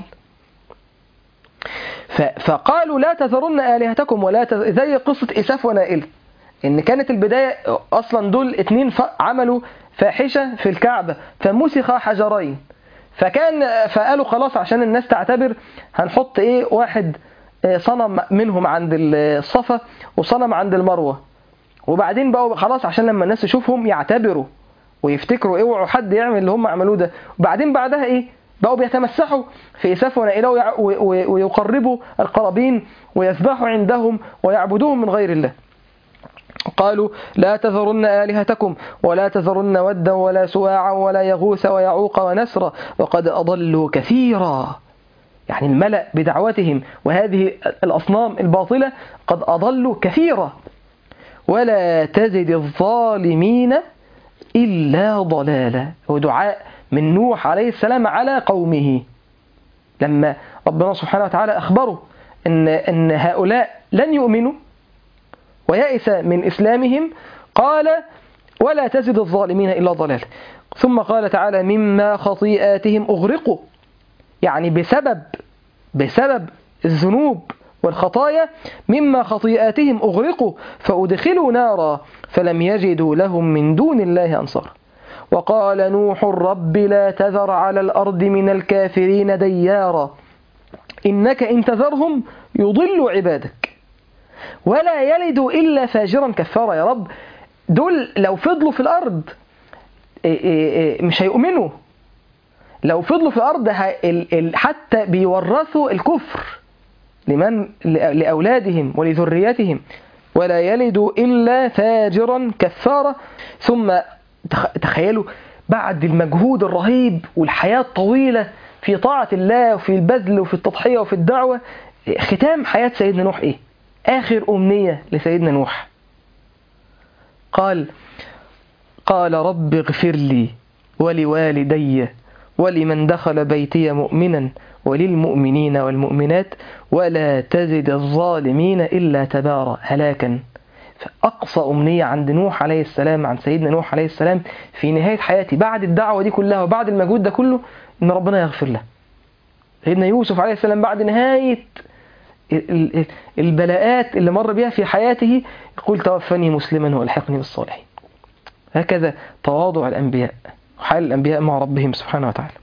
فقالوا لا تذرن آلهتكم ولا زي قصة إساف ونائلة، إن كانت البداية أصلا دول اتنين عملوا فاحشة في الكعبة فمسخ حجرين، فقالوا خلاص عشان الناس تعتبر هنحط ايه، واحد صنم منهم عند الصفا وصنم عند المروة، وبعدين بقوا خلاص عشان لما الناس يشوفهم يعتبروا ويفتكروا اوعوا حد يعمل اللي هم عملوه ده. وبعدين بعدها ايه، بقوا بيتمسحوا في إساف ونائلة ويقربوا القرابين ويذبحوا عندهم ويعبدوهم من غير الله. قالوا لا تذرن آلهتكم ولا تذرن ودا ولا سواعا ولا يغوث ويعوق ونسرا وقد أضلوا كثيرا. يعني الملأ بدعوتهم وهذه الأصنام الباطلة قد أضلوا كثيرا. ولا تزد الظالمين إلا ضلالا، ودعاء من نوح عليه السلام على قومه لما ربنا سبحانه وتعالى أخبره إن هؤلاء لن يؤمنوا ويأس من إسلامهم، قال ولا تزد الظالمين إلا ضلال. ثم قال تعالى مما خطيئاتهم أغرقوا، يعني بسبب الذنوب والخطايا مما خطيئاتهم أغرقوا فأدخلوا نارا فلم يجدوا لهم من دون الله أنصار. وقال نوح رب لا تذر على الأرض من الكافرين ديارا إنك إن تذرهم يضلوا عبادك ولا يلد إلا فاجرا كفارا. يا رب دول لو فضلوا في الأرض مش هيؤمنوا، لو فضلوا في الأرض حتى بيورثوا الكفر لأولادهم ولذريتهم. ولا يلد إلا فاجرا كفارا. ثم تخيلوا بعد المجهود الرهيب والحياة الطويلة في طاعة الله وفي البذل وفي التضحية وفي الدعوة، ختام حياة سيدنا نوح إيه؟ آخر أمنية لسيدنا نوح قال رب اغفر لي ولوالدي ولمن دخل بيتي مؤمنا وللمؤمنين والمؤمنات ولا تزد الظالمين إلا تبارا هلاكا. فأقصى أمنية عند نوح عليه السلام، عن سيدنا نوح عليه السلام في نهاية حياتي بعد الدعوة دي كلها وبعد المجهود ده كله، إن ربنا يغفر له. سيدنا يوسف عليه السلام بعد نهاية البلاءات اللي مر بها في حياته يقول توفني مسلما والحقني بالصالحين. هكذا تواضع الأنبياء وحال الأنبياء مع ربهم سبحانه وتعالى.